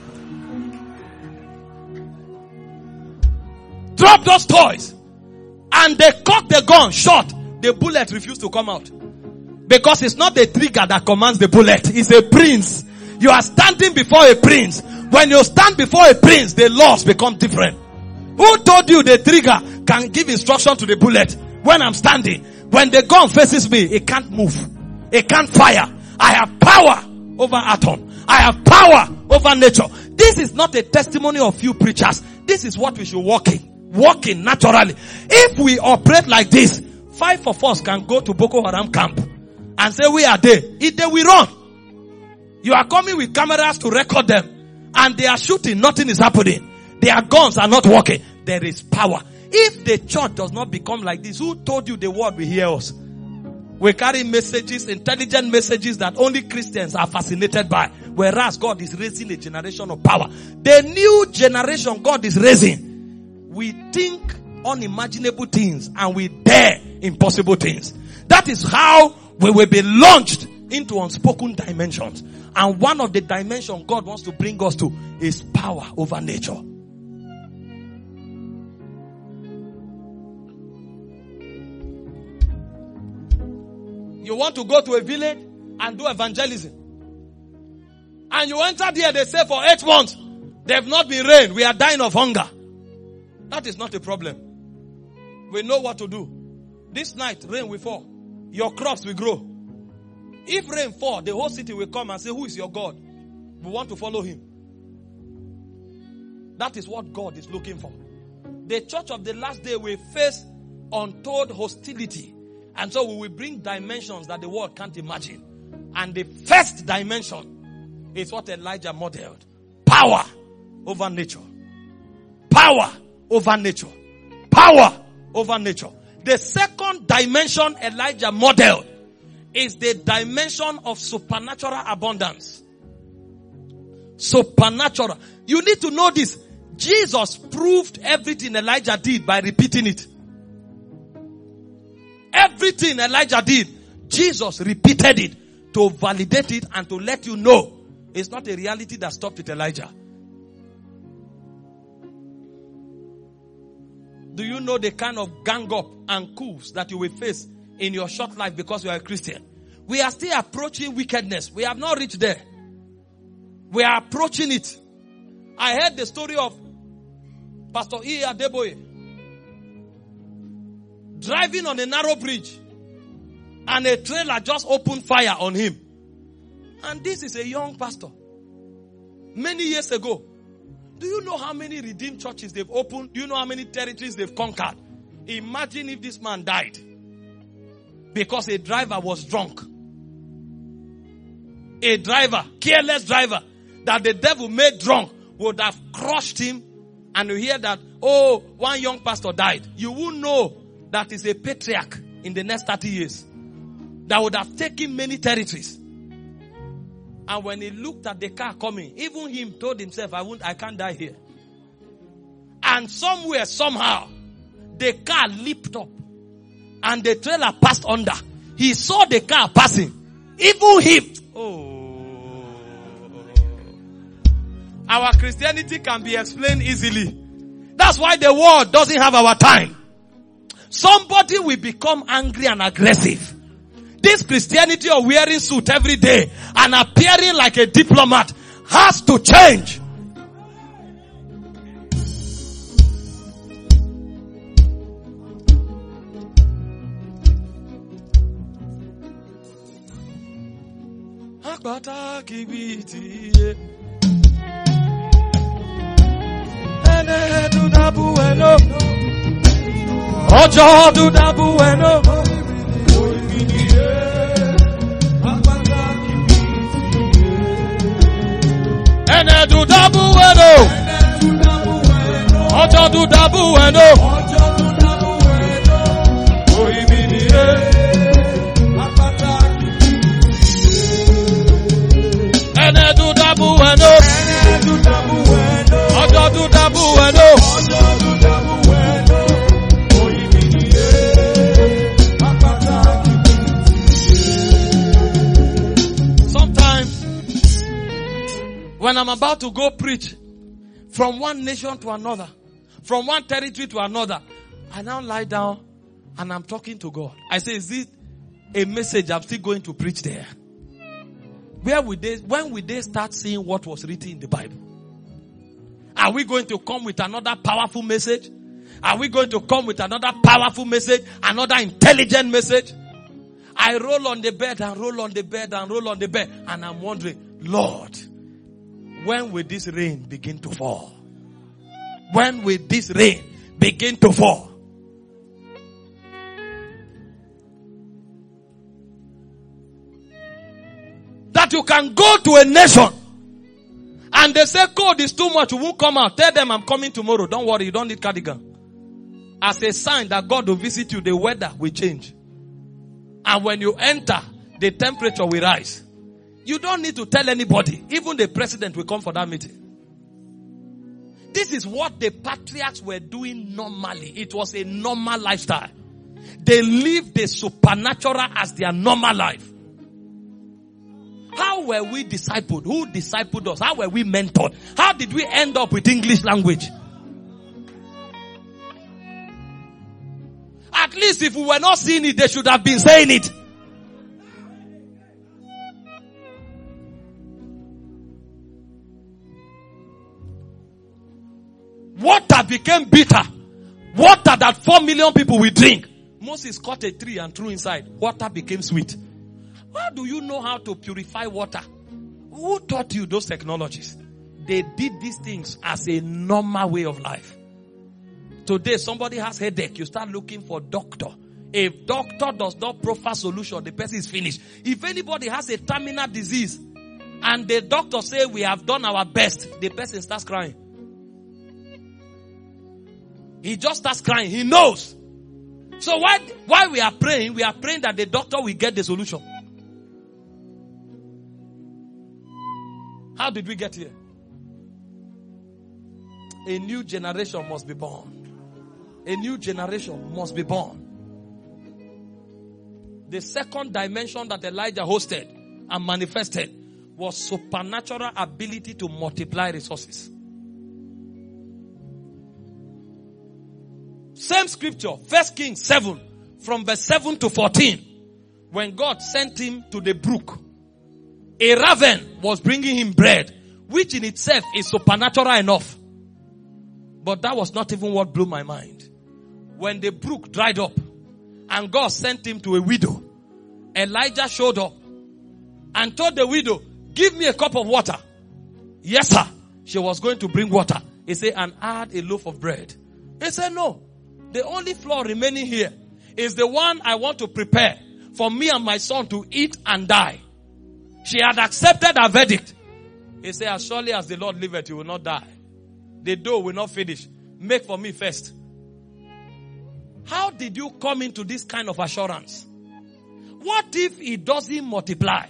Drop those toys. And they cocked the gun, shot. The bullet refused to come out. Because it's not the trigger that commands the bullet. It's a prince. You are standing before a prince. When you stand before a prince, the laws become different. Who told you the trigger can give instruction to the bullet? When I'm standing, when the gun faces me, it can't move. It can't fire. I have power over atom. I have power over nature. This is not a testimony of few preachers. This is what we should walk in. Walk in naturally. If we operate like this, five of us can go to Boko Haram camp and say we are there. If they will run. You are coming with cameras to record them and they are shooting, nothing is happening. Their guns are not working. There is power. If the church does not become like this, who told you the world will hear us? We carry messages, intelligent messages that only Christians are fascinated by. Whereas God is raising a generation of power. The new generation God is raising, we think unimaginable things and we dare impossible things. That is how we will be launched into unspoken dimensions. And one of the dimensions God wants to bring us to is power over nature. You want to go to a village and do evangelism. And you enter there, they say for eight months, there have not been rain. We are dying of hunger. That is not a problem. We know what to do. This night, rain will fall. Your crops will grow. If rain fall, the whole city will come and say, who is your God? We want to follow him. That is what God is looking for. The church of the last day will face untold hostility. And so we will bring dimensions that the world can't imagine. And the first dimension is what Elijah modeled. Power over nature. Power over nature. Power over nature. The second dimension Elijah modeled is the dimension of supernatural abundance. Supernatural. You need to know this. Jesus proved everything Elijah did by repeating it. Everything Elijah did, Jesus repeated it to validate it and to let you know it's not a reality that stopped with Elijah. Do you know the kind of gang up and coups that you will face in your short life because you are a Christian? We are still approaching wickedness. We have not reached there. We are approaching it. I heard the story of Pastor E. Adeboye driving on a narrow bridge and a trailer just opened fire on him. And this is a young pastor. Many years ago. Do you know how many redeemed churches they've opened? Do you know how many territories they've conquered? Imagine if this man died because a driver was drunk. A driver, careless driver, that the devil made drunk would have crushed him. And you hear that, oh, one young pastor died. You will know that is a patriarch in the next thirty years that would have taken many territories. And when he looked at the car coming, even him told himself, I won't, I can't die here. And somewhere, somehow, the car leaped up and the trailer passed under. He saw the car passing. Even him. Oh. Our Christianity can be explained easily. That's why the world doesn't have our time. Somebody will become angry and aggressive. This Christianity of wearing suit every day and appearing like a diplomat has to change. Ojo do da bueno. Ene do da bueno. Ojo do da bueno. Ene do da bueno. Ojo do da bueno. When I'm about to go preach from one nation to another, from one territory to another, I now lie down and I'm talking to God. I say, is it a message I'm still going to preach there? Where will they, when will they start seeing what was written in the Bible? Are we going to come with another powerful message? Are we going to come with another powerful message? Another intelligent message? I roll on the bed and roll on the bed and roll on the bed. And I'm wondering, Lord, when will this rain begin to fall? When will this rain begin to fall? That you can go to a nation and they say cold is too much, you won't come out. Tell them I'm coming tomorrow. Don't worry, you don't need cardigan. As a sign that God will visit you, the weather will change. And when you enter, the temperature will rise. You don't need to tell anybody. Even the president will come for that meeting. This is what the patriarchs were doing normally. It was a normal lifestyle. They lived the supernatural as their normal life. How were we discipled? Who discipled us? How were we mentored? How did we end up with English language? At least if we were not seeing it, they should have been saying it. Water became bitter. Water that four million people will drink. Moses cut a tree and threw inside. Water became sweet. How do you know how to purify water? Who taught you those technologies? They did these things as a normal way of life. Today, somebody has headache. You start looking for doctor. If doctor does not proffer solution, the person is finished. If anybody has a terminal disease and the doctor say we have done our best, the person starts crying. He just starts crying. He knows. So why, why we are praying, we are praying that the doctor will get the solution. How did we get here? A new generation must be born. A new generation must be born. The second dimension that Elijah hosted and manifested was supernatural ability to multiply resources. Same scripture, First Kings seven, from verse seven to fourteen. When God sent him to the brook, a raven was bringing him bread, which in itself is supernatural enough. But that was not even what blew my mind. When the brook dried up and God sent him to a widow, Elijah showed up and told the widow, give me a cup of water. Yes, sir. She was going to bring water. He said, and add a loaf of bread. He said, no. The only flour remaining here is the one I want to prepare for me and my son to eat and die. She had accepted her verdict. He said, as surely as the Lord liveth, you will not die. The dough will not finish. Make for me first. How did you come into this kind of assurance? What if it doesn't multiply?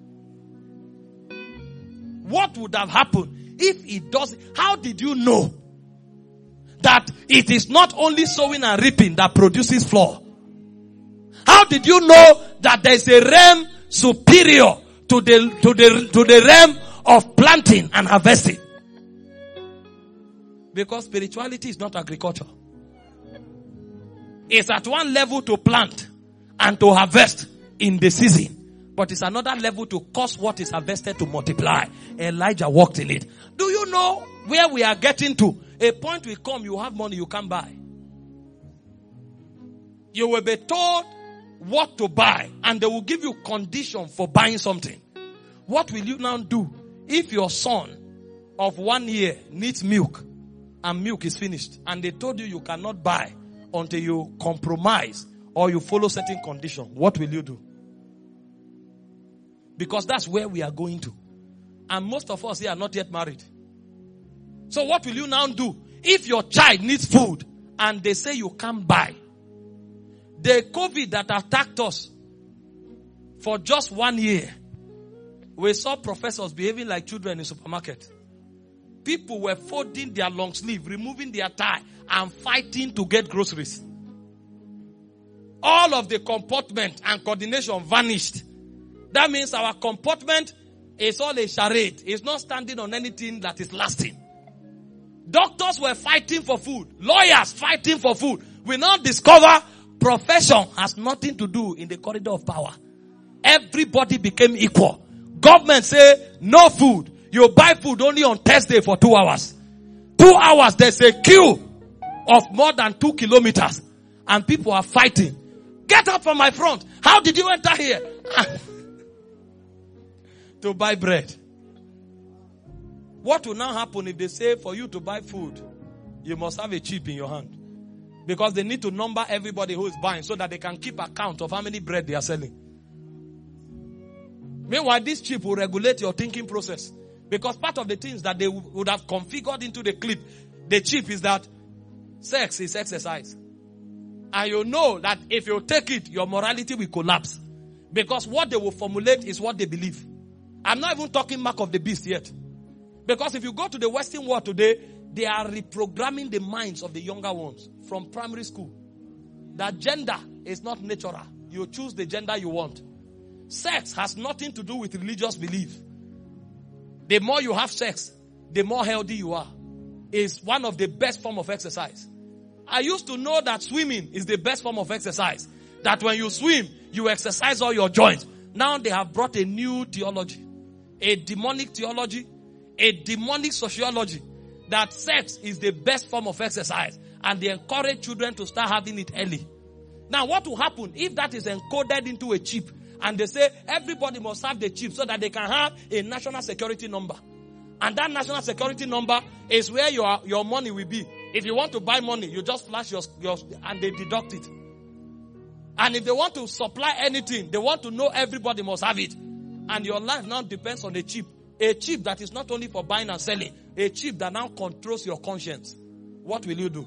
What would have happened if it doesn't? How did you know that it is not only sowing and reaping that produces flour? How did you know that there is a realm superior to the to the to the realm of planting and harvesting? Because spirituality is not agriculture. It's at one level to plant and to harvest in the season, but it's another level to cause what is harvested to multiply. Elijah walked in it. Do you know where we are getting to? A point will come, you have money, you can't buy. You will be told what to buy, and they will give you condition for buying something. What will you now do if your son of one year needs milk and milk is finished, and they told you you cannot buy until you compromise or you follow certain condition? What will you do? Because that's where we are going to. And most of us here are not yet married. So what will you now do if your child needs food and they say you can't buy? The COVID that attacked us for just one year, we saw professors behaving like children in supermarket. People were folding their long sleeve, removing their tie, and fighting to get groceries. All of the comportment and coordination vanished. That means our comportment is all a charade. It's not standing on anything that is lasting. Doctors were fighting for food. Lawyers fighting for food. We now discover profession has nothing to do in the corridor of power. Everybody became equal. Government say no food. You buy food only on Thursday for two hours. Two hours, there's a queue of more than two kilometers. And people are fighting. Get up from my front. How did you enter here? To buy bread. What will now happen if they say for you to buy food, you must have a chip in your hand? Because they need to number everybody who is buying so that they can keep account of how many bread they are selling. Meanwhile, this chip will regulate your thinking process. Because part of the things that they would have configured into the clip, the chip is that sex is exercise. And you know that if you take it, your morality will collapse. Because what they will formulate is what they believe. I'm not even talking mark of the beast yet. Because if you go to the Western world today, they are reprogramming the minds of the younger ones from primary school. That gender is not natural. You choose the gender you want. Sex has nothing to do with religious belief. The more you have sex, the more healthy you are. It's one of the best form of exercise. I used to know that swimming is the best form of exercise. That when you swim, you exercise all your joints. Now they have brought a new theology. A demonic theology. A demonic sociology. That sex is the best form of exercise. And they encourage children to start having it early. Now what will happen if that is encoded into a chip? And they say everybody must have the chip so that they can have a national security number. And that national security number is where your, your money will be. If you want to buy money, you just flash your, your, and they deduct it. And if they want to supply anything, they want to know everybody must have it. And your life now depends on a chip. A chip that is not only for buying and selling. A chip that now controls your conscience. What will you do?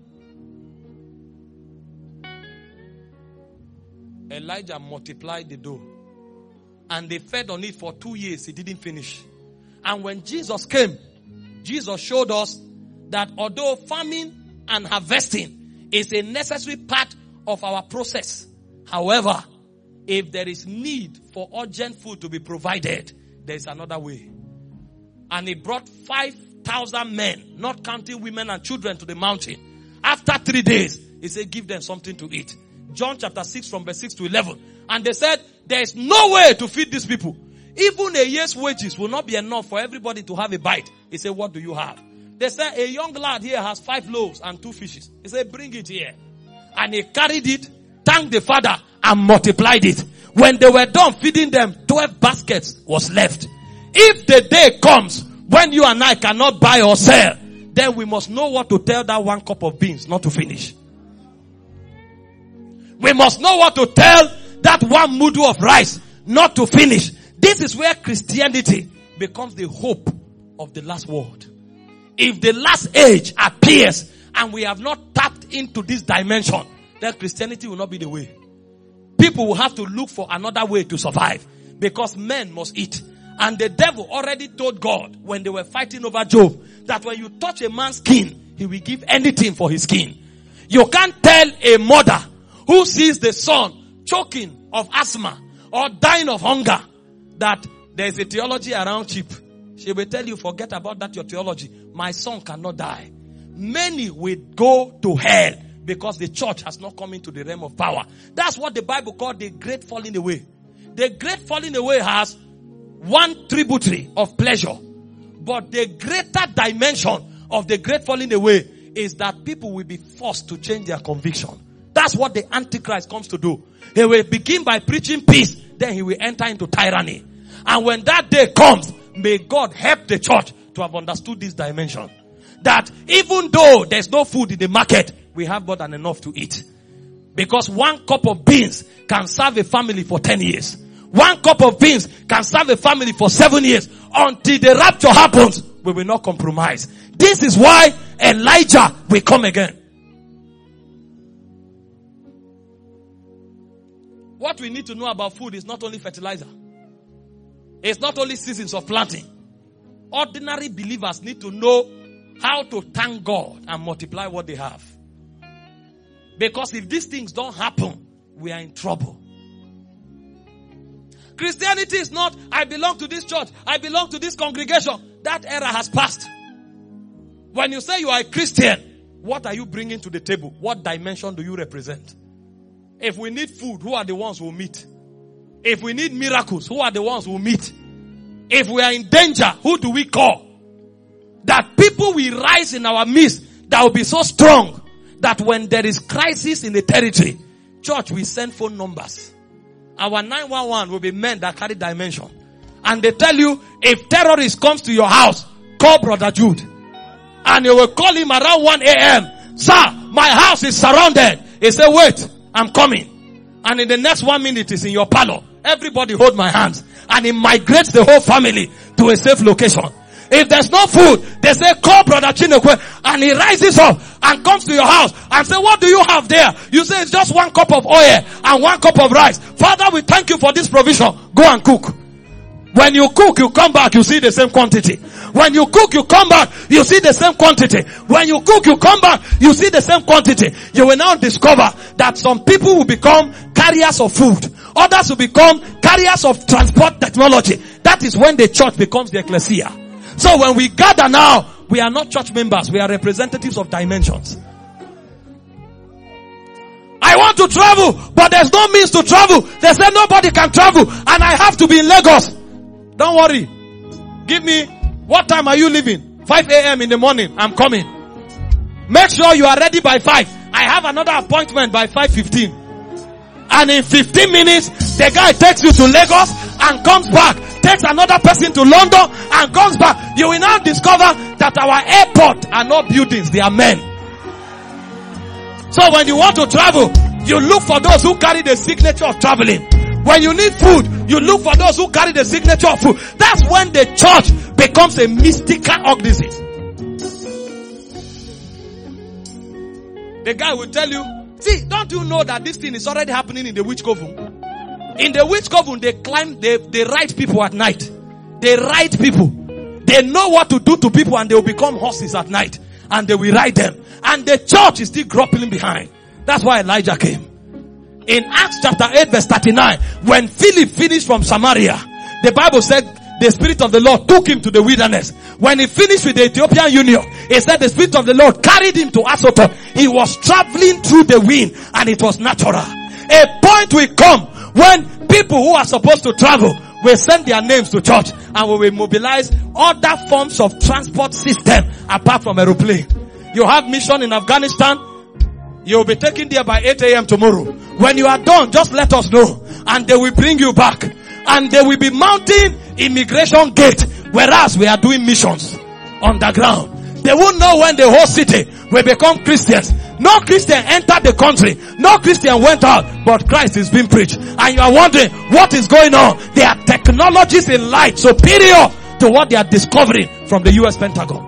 Elijah multiplied the dough. And they fed on it for two years. He didn't finish. And when Jesus came, Jesus showed us that although farming and harvesting is a necessary part of our process, however, if there is need for urgent food to be provided, there is another way. And he brought five thousand men, not counting women and children, to the mountain. After three days, he said, give them something to eat. John chapter six from verse six to eleven. And they said, there is no way to feed these people. Even a year's wages will not be enough for everybody to have a bite. He said, what do you have? They said, a young lad here has five loaves and two fishes. He said, bring it here. And he carried it, thanked the father, and multiplied it. When they were done feeding them, twelve baskets was left. If the day comes when you and I cannot buy or sell, then we must know what to tell that one cup of beans not to finish. We must know what to tell that one mudu of rice not to finish. This is where Christianity becomes the hope of the last world. If the last age appears and we have not tapped into this dimension, then Christianity will not be the way. People will have to look for another way to survive because men must eat. And the devil already told God when they were fighting over Job that when you touch a man's skin, he will give anything for his skin. You can't tell a mother who sees the son choking of asthma or dying of hunger that there is a theology around cheap. She will tell you, forget about that, your theology. My son cannot die. Many will go to hell because the church has not come into the realm of power. That's what the Bible called the great falling away. The great falling away has one tributary of pleasure. But the greater dimension of the great falling away is that people will be forced to change their conviction. That's what the Antichrist comes to do. He will begin by preaching peace, then he will enter into tyranny. And when that day comes, may God help the church to have understood this dimension. That even though there's no food in the market, we have more than enough to eat. Because one cup of beans can serve a family for ten years. One cup of beans can serve a family for seven years. Until the rapture happens, we will not compromise. This is why Elijah will come again. What we need to know about food is not only fertilizer. It's not only seasons of planting. Ordinary believers need to know how to thank God and multiply what they have. Because if these things don't happen, we are in trouble. Christianity is not, I belong to this church, I belong to this congregation. That era has passed. When you say you are a Christian, what are you bringing to the table? What dimension do you represent? If we need food, who are the ones who will meet? If we need miracles, who are the ones who will meet? If we are in danger, who do we call? That people will rise in our midst that will be so strong that when there is crisis in the territory, church will send phone numbers. Our nine one one will be men that carry dimension. And they tell you, if terrorist comes to your house, call Brother Jude. And you will call him around one a.m. Sir, my house is surrounded. He said, wait, I'm coming. And in the next one minute, it's in your parlor. Everybody hold my hands. And he migrates the whole family to a safe location. If there's no food, they say, call Brother Chinekwe. And he rises up and comes to your house and say, what do you have there? You say, it's just one cup of oil and one cup of rice. Father, we thank you for this provision. Go and cook. When you cook, you come back, you see the same quantity. When you cook, you come back, you see the same quantity. When you cook, you come back, you see the same quantity. You will now discover that some people will become carriers of food. Others will become carriers of transport technology. That is when the church becomes the ecclesia. So when we gather now, we are not church members, we are representatives of dimensions. I want to travel, but there's no means to travel. They say nobody can travel, and I have to be in Lagos. Don't worry. Give me, what time are you leaving? five a.m. in the morning. I'm coming. Make sure you are ready by five. I have another appointment by five fifteen. And in fifteen minutes, the guy takes you to Lagos and comes back. Takes another person to London and comes back. You will now discover that our airport are not buildings, they are men. So when you want to travel, you look for those who carry the signature of traveling. When you need food, you look for those who carry the signature of food. That's when the church becomes a mystical organism. The guy will tell you, see, don't you know that this thing is already happening in the witch coven? In the witch coven, they climb, they, they ride people at night. They ride people. They know what to do to people, and they will become horses at night. And they will ride them. And the church is still gropping behind. That's why Elijah came. In Acts chapter eight verse thirty-nine, when Philip finished from Samaria, the Bible said the Spirit of the Lord took him to the wilderness. When he finished with the Ethiopian eunuch, it said the Spirit of the Lord carried him to Azotus. He was traveling through the wind, and it was natural. A point will come when people who are supposed to travel will send their names to church, and we will mobilize other forms of transport system apart from aeroplane. You have mission in Afghanistan. You will be taken there by eight a.m. tomorrow. When you are done, just let us know. And they will bring you back. And they will be mounting immigration gate. Whereas we are doing missions on the ground. They won't know when the whole city will become Christians. No Christian entered the country. No Christian went out. But Christ is being preached. And you are wondering what is going on. There are technologies in light superior to what they are discovering from the U S Pentagon.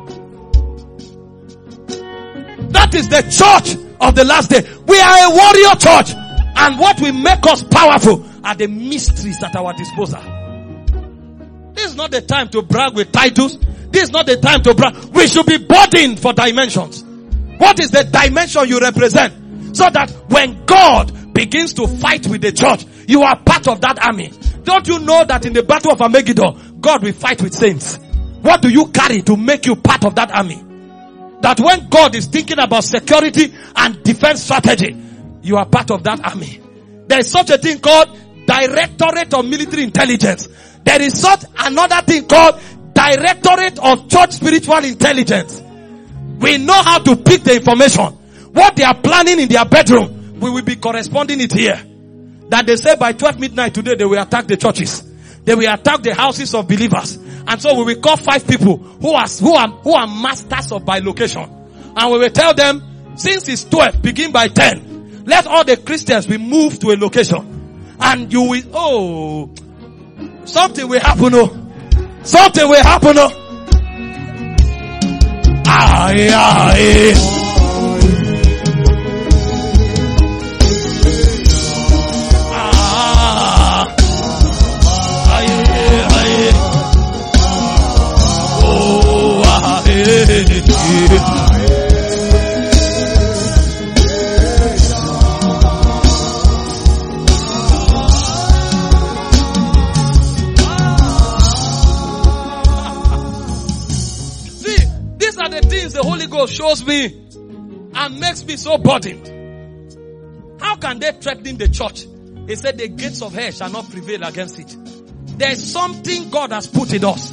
That is the church of the last day. We are a warrior church. And what will make us powerful are the mysteries at our disposal. This is not the time to brag with titles. This is not the time to brag. We should be burdened for dimensions. What is the dimension you represent? So that when God begins to fight with the church, you are part of that army. Don't you know that in the battle of Armageddon, God will fight with saints? What do you carry to make you part of that army? That when God is thinking about security and defense strategy, you are part of that army. There is such a thing called Directorate of Military Intelligence. There is such another thing called Directorate of Church Spiritual Intelligence. We know how to pick the information. What they are planning in their bedroom, we will be corresponding it here. That they say by twelve midnight today, they will attack the churches. They will attack the houses of believers. And so we will call five people who are, who are, who are masters of bilocation. And we will tell them, since it's twelve, begin by ten. Let all the Christians be moved to a location. And you will, oh, something will happen, oh. Something will happen, oh. Ah, yeah, yeah. Shows me and makes me so burdened. How can they threaten the church? He said the gates of hell shall not prevail against it. There is something God has put in us.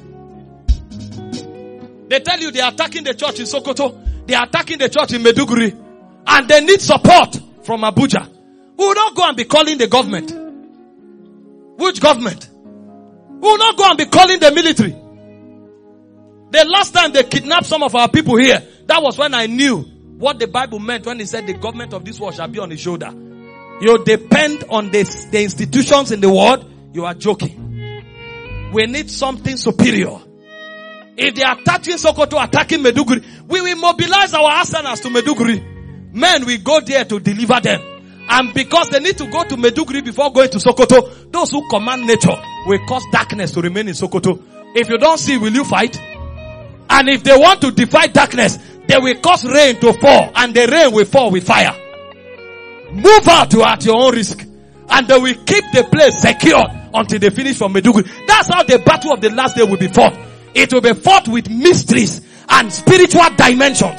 They tell you they are attacking the church in Sokoto. They are attacking the church in Meduguri. And they need support from Abuja. We will not go and be calling the government. Which government? We will not go and be calling the military. The last time they kidnapped some of our people here, that was when I knew what the Bible meant when it said the government of this world shall be on his shoulder. You depend on the, the institutions in the world, you are joking. We need something superior. If they are attacking Sokoto, attacking Meduguri, we will mobilize our arsenals to Meduguri. Men will go there to deliver them. And because they need to go to Meduguri before going to Sokoto, those who command nature will cause darkness to remain in Sokoto. If you don't see, will you fight? And if they want to defy darkness, they will cause rain to fall, and the rain will fall with fire. Move out to at your own risk, and they will keep the place secure until they finish from Meduguri. That's how the battle of the last day will be fought. It will be fought with mysteries and spiritual dimensions.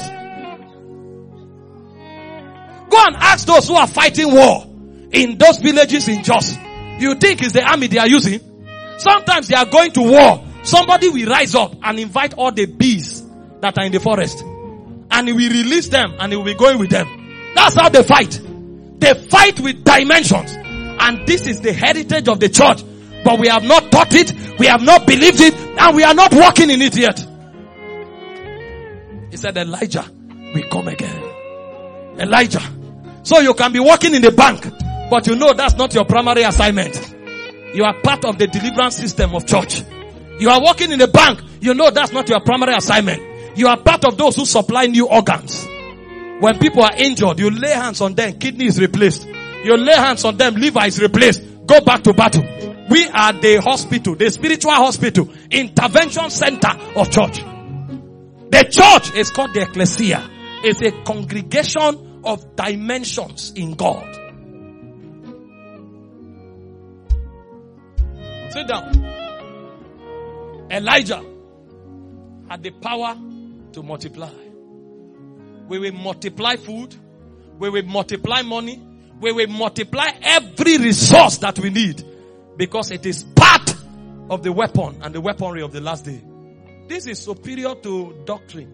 Go and ask those who are fighting war in those villages in Jos. You think it's the army they are using? Sometimes they are going to war. Somebody will rise up and invite all the bees that are in the forest, and he will release them, and he will be going with them. That's how they fight. They fight with dimensions. And this is the heritage of the church. But we have not taught it, we have not believed it, and we are not walking in it yet. He said Elijah will come again. Elijah. So you can be working in the bank, but you know that's not your primary assignment. You are part of the deliverance system of church. You are working in the bank, you know that's not your primary assignment. You are part of those who supply new organs. When people are injured, you lay hands on them, kidney is replaced. You lay hands on them, liver is replaced. Go back to battle. We are the hospital, the spiritual hospital, intervention center of church. The church is called the ecclesia. It's a congregation of dimensions in God. Sit down. Elijah had the power to multiply. We will multiply food. We will multiply money. We will multiply every resource that we need, because it is part of the weapon and the weaponry of the last day. This is superior to doctrine.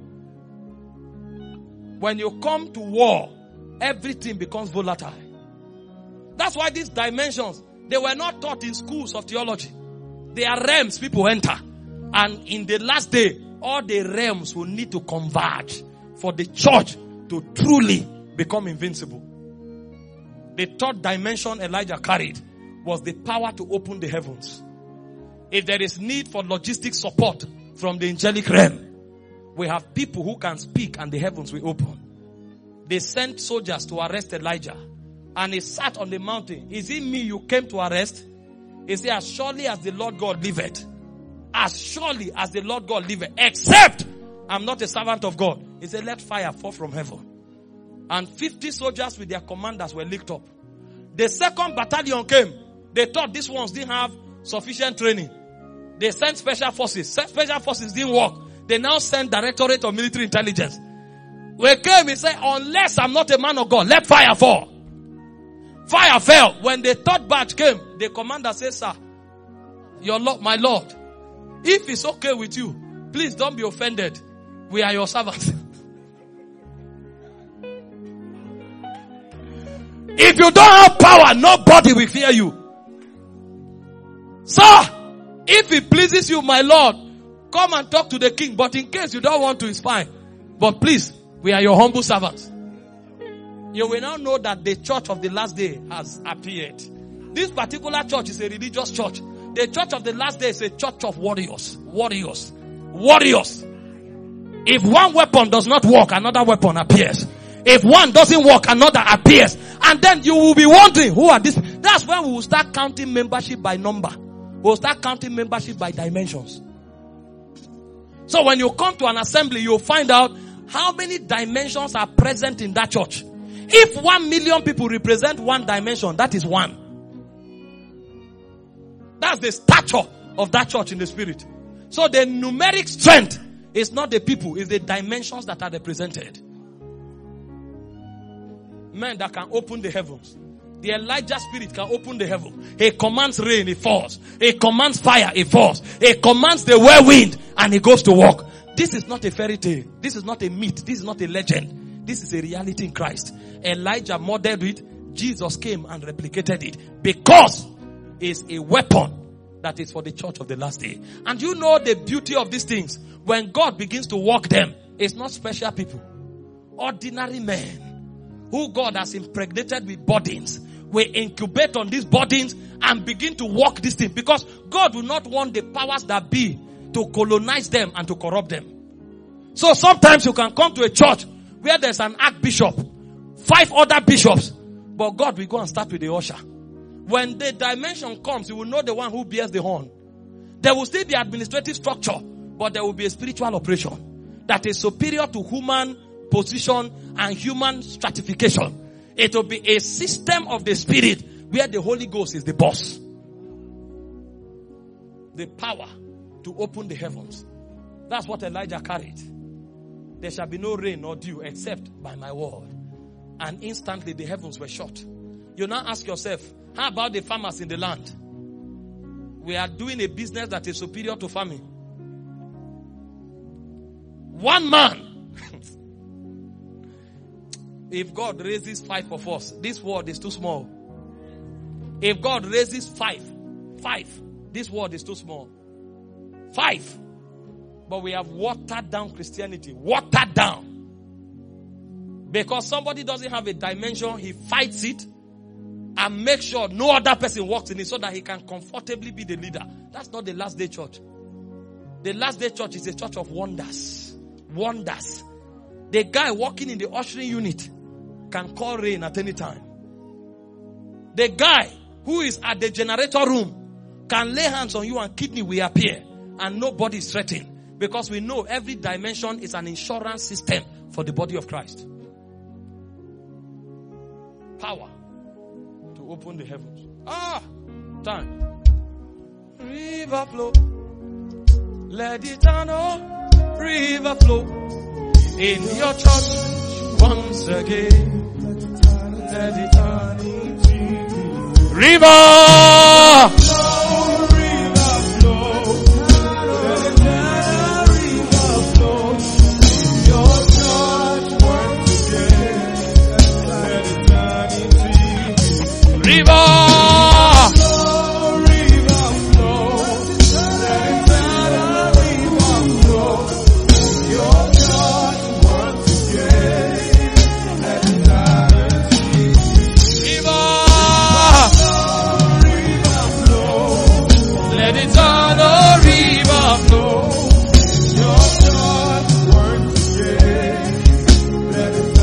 When you come to war, everything becomes volatile. That's why these dimensions, they were not taught in schools of theology. They are realms people enter. And in the last day, all the realms will need to converge for the church to truly become invincible. The third dimension Elijah carried was the power to open the heavens. If there is need for logistic support from the angelic realm, we have people who can speak and the heavens will open. They sent soldiers to arrest Elijah, and he sat on the mountain. Is it me you came to arrest? He said, as surely as the Lord God liveth, as surely as the Lord God liveth, except I'm not a servant of God. He said, let fire fall from heaven. And fifty soldiers with their commanders were licked up. The second battalion came. They thought these ones didn't have sufficient training. They sent special forces. Special forces didn't work. They now sent Directorate of Military Intelligence. We came, he said, unless I'm not a man of God, let fire fall. Fire fell. When the third batch came, the commander said, sir, your Lord, my Lord, if it's okay with you, please don't be offended. We are your servants. If you don't have power, nobody will fear you. Sir, if it pleases you, my Lord, come and talk to the king. But in case you don't want to, it's fine. But please, we are your humble servants. You will now know that the church of the last day has appeared. This particular church is a religious church. The church of the last day is a church of warriors. Warriors. Warriors. If one weapon does not work, another weapon appears. If one doesn't work, another appears. And then you will be wondering, who are these? That's when we will start counting membership by number. We'll start counting membership by dimensions. So when you come to an assembly, you'll find out how many dimensions are present in that church. If one million people represent one dimension, that is one. That's the stature of that church in the spirit. So the numeric strength is not the people, it's the dimensions that are represented. Men that can open the heavens. The Elijah spirit can open the heaven. He commands rain, it falls. He commands fire, it falls. He commands the whirlwind, and he goes to work. This is not a fairy tale. This is not a myth. This is not a legend. This is a reality in Christ. Elijah modeled it. Jesus came and replicated it. Because it's a weapon that is for the church of the last day. And you know the beauty of these things. When God begins to work them, it's not special people. Ordinary men who God has impregnated with burdens will incubate on these burdens and begin to work these things. Because God will not want the powers that be to colonize them and to corrupt them. So sometimes you can come to a church where there's an archbishop, five other bishops, but God will go and start with the usher. When the dimension comes, you will know the one who bears the horn. There will still be administrative structure, but there will be a spiritual operation that is superior to human position and human stratification. It will be a system of the spirit where the Holy Ghost is the boss. The power to open the heavens. That's what Elijah carried. There shall be no rain nor dew except by my word. And instantly the heavens were shut. You now ask yourself, how about the farmers in the land? We are doing a business that is superior to farming. One man. If God raises five of us, this world is too small. If God raises five, five, this world is too small. Five. But we have watered down Christianity. Watered down. Because somebody doesn't have a dimension, he fights it and makes sure no other person walks in it so that he can comfortably be the leader. That's not the last day church. The last day church is a church of wonders. Wonders. The guy walking in the ushering unit can call rain at any time. The guy who is at the generator room can lay hands on you and kidney will appear and nobody is threatened. Because we know every dimension is an insurance system for the body of Christ. Power to open the heavens. Ah, time. River flow. Let it eternal river flow in your church once again. Let eternity river. River, river flow, let it river flow, your God once again, let it river, river flow, let it river flow, your God once again, let it.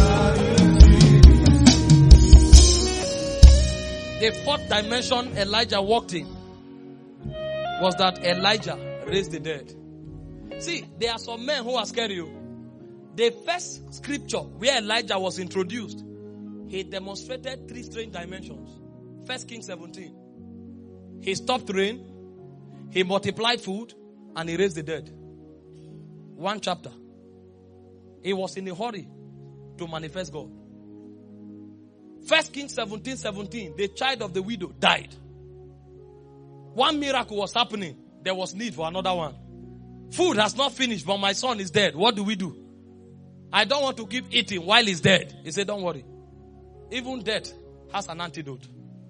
The fourth dimension Elijah walked in was that Elijah raised the dead. See, there are some men who are scary. The first scripture where Elijah was introduced, he demonstrated three strange dimensions. First Kings seventeen. He stopped rain, he multiplied food, and he raised the dead. One chapter. He was in a hurry to manifest God. First Kings seventeen seventeen, the child of the widow died. One miracle was happening. There was need for another one. Food has not finished, but my son is dead. What do we do? I don't want to keep eating while he's dead. He said, don't worry. Even death has an antidote.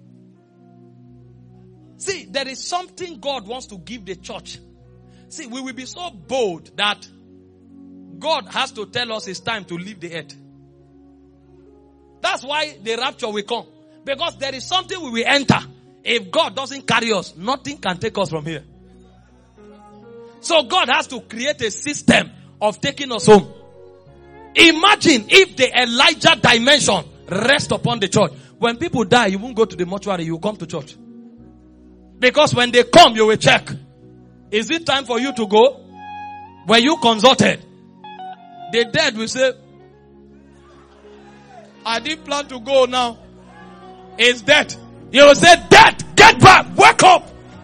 See, there is something God wants to give the church. See, we will be so bold that God has to tell us it's time to leave the earth. That's why the rapture will come. Because there is something we will enter. If God doesn't carry us, nothing can take us from here. So God has to create a system of taking us home. Imagine if the Elijah dimension rests upon the church. When people die, you won't go to the mortuary, you will come to church. Because when they come, you will check. Is it time for you to go? Were you consulted? The dead will say, I didn't plan to go now. It's dead. You will say, dead, get back, wake up.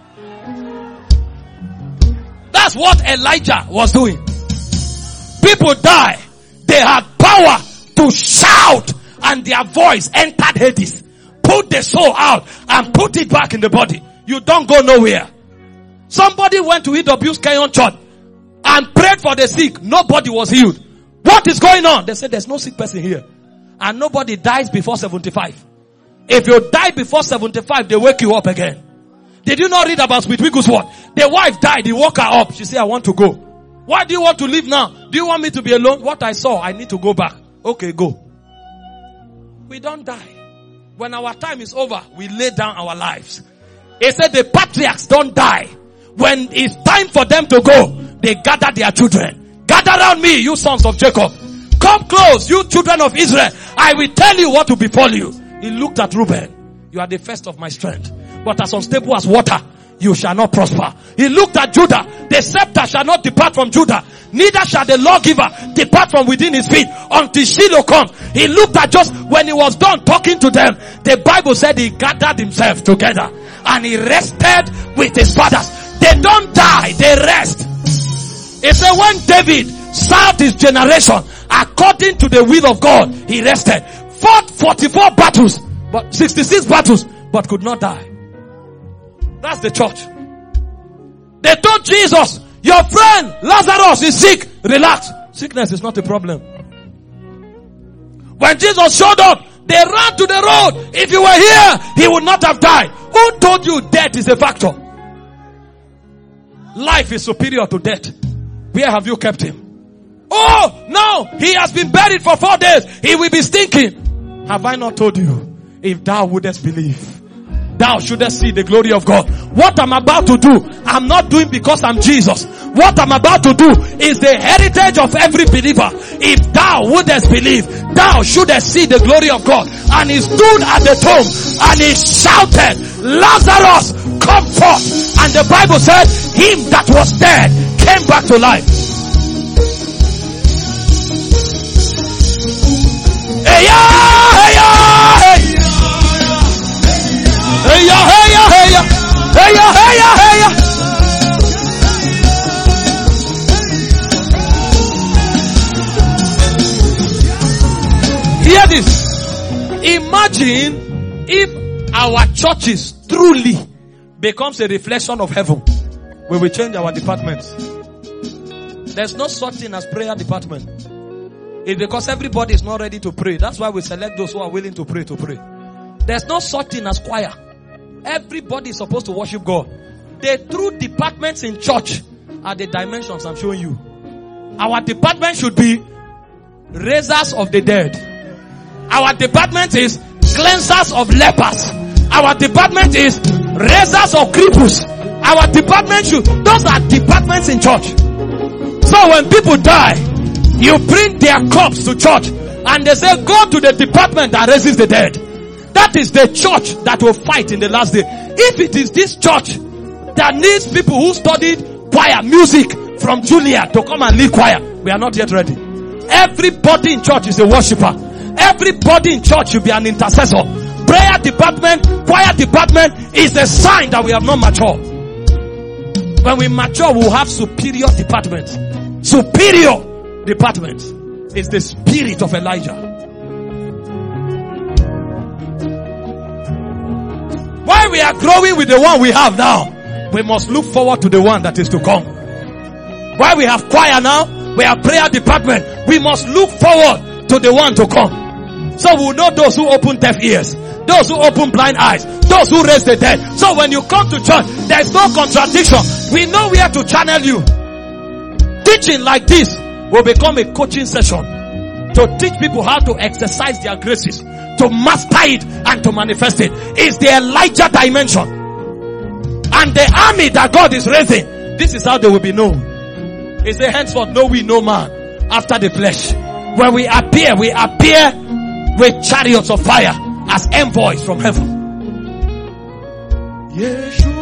That's what Elijah was doing. People die. They had power to shout and their voice entered Hades. Put the soul out and put it back in the body. You don't go nowhere. Somebody went to E W's Kenyon Church and prayed for the sick. Nobody was healed. What is going on? They said there's no sick person here. And nobody dies before seventy-five. If you die before seventy-five, they wake you up again. Did you not read about Smith Wigglesworth? The wife died, he woke her up. She said, I want to go. Why do you want to leave now? Do you want me to be alone? What I saw, I need to go back. Okay, go. We don't die. When our time is over, we lay down our lives. He said the patriarchs don't die. When it's time for them to go, they gather their children. Gather around me, you sons of Jacob. Come close, you children of Israel. I will tell you what will befall you. He looked at Reuben. You are the first of my strength. but as unstable as water, you shall not prosper. He looked at Judah. The scepter shall not depart from Judah, neither shall the lawgiver depart from within his feet until Shiloh come. He looked at just when he was done talking to them. The Bible said he gathered himself together and he rested with his fathers. They don't die, they rest. It said when David served his generation according to the will of God, he rested. Fought forty-four battles, but sixty-six battles, but could not die. That's the church. They told Jesus, your friend Lazarus is sick. Relax. Sickness is not a problem. When Jesus showed up, they ran to the road. If you were here, he would not have died. Who told you death is a factor? Life is superior to death. Where have you kept him? Oh, no, he has been buried for four days. He will be stinking. Have I not told you? If thou wouldest believe, thou shouldest see the glory of God. What I'm about to do, I'm not doing because I'm Jesus. What I'm about to do is the heritage of every believer. If thou wouldest believe, thou shouldest see the glory of God. And he stood at the tomb and he shouted, Lazarus, come forth. And the Bible said, him that was dead came back to life. Hey, yeah, hey, yeah, hey. Hey ya, hey ya, hey ya, hey ya, hey ya, hey ya. Hear this. Imagine if our churches truly becomes a reflection of heaven. We will change our departments. There's no such thing as prayer department. It's because everybody is not ready to pray. That's why we select those who are willing to pray to pray. There's no such thing as choir. Everybody is supposed to worship God. The true departments in church are the dimensions I'm showing you. Our department should be raisers of the dead. Our department is cleansers of lepers. Our department is raisers of cripples. Our department should, those are departments in church. So when people die, you bring their corpse to church and they say, go to the department that raises the dead. That is the church that will fight in the last day. If it is this church that needs people who studied choir, music from Julia to come and lead choir, we are not yet ready. Everybody in church is a worshiper. Everybody in church should be an intercessor. Prayer department, choir department is a sign that we have not matured. When we mature, we will have superior departments. Superior departments is the spirit of Elijah. While we are growing with the one we have now, we must look forward to the one that is to come. While we have choir now, we have prayer department, we must look forward to the one to come. So we will know those who open deaf ears, those who open blind eyes, those who raise the dead. So when you come to church, there is no contradiction. We know where to channel you. Teaching like this will become a coaching session to teach people how to exercise their graces, to master it and to manifest it. It's the Elijah dimension. And the army that God is raising, this is how they will be known. It's the henceforth know we no man after the flesh. When we appear, we appear with chariots of fire as envoys from heaven. Yeshua.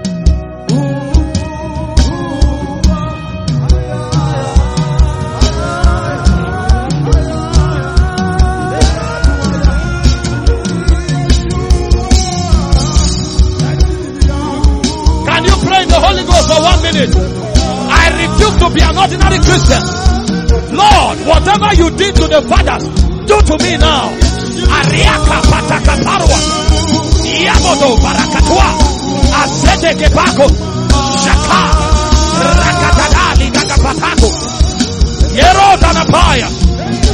For one minute, I refuse to be an ordinary Christian. Lord, whatever you did to the fathers, do to me now. Ariaka patakaparwa, yamodo barakatwa, asete kebako, shaka, rakatadali kakapatako, yero danapaya.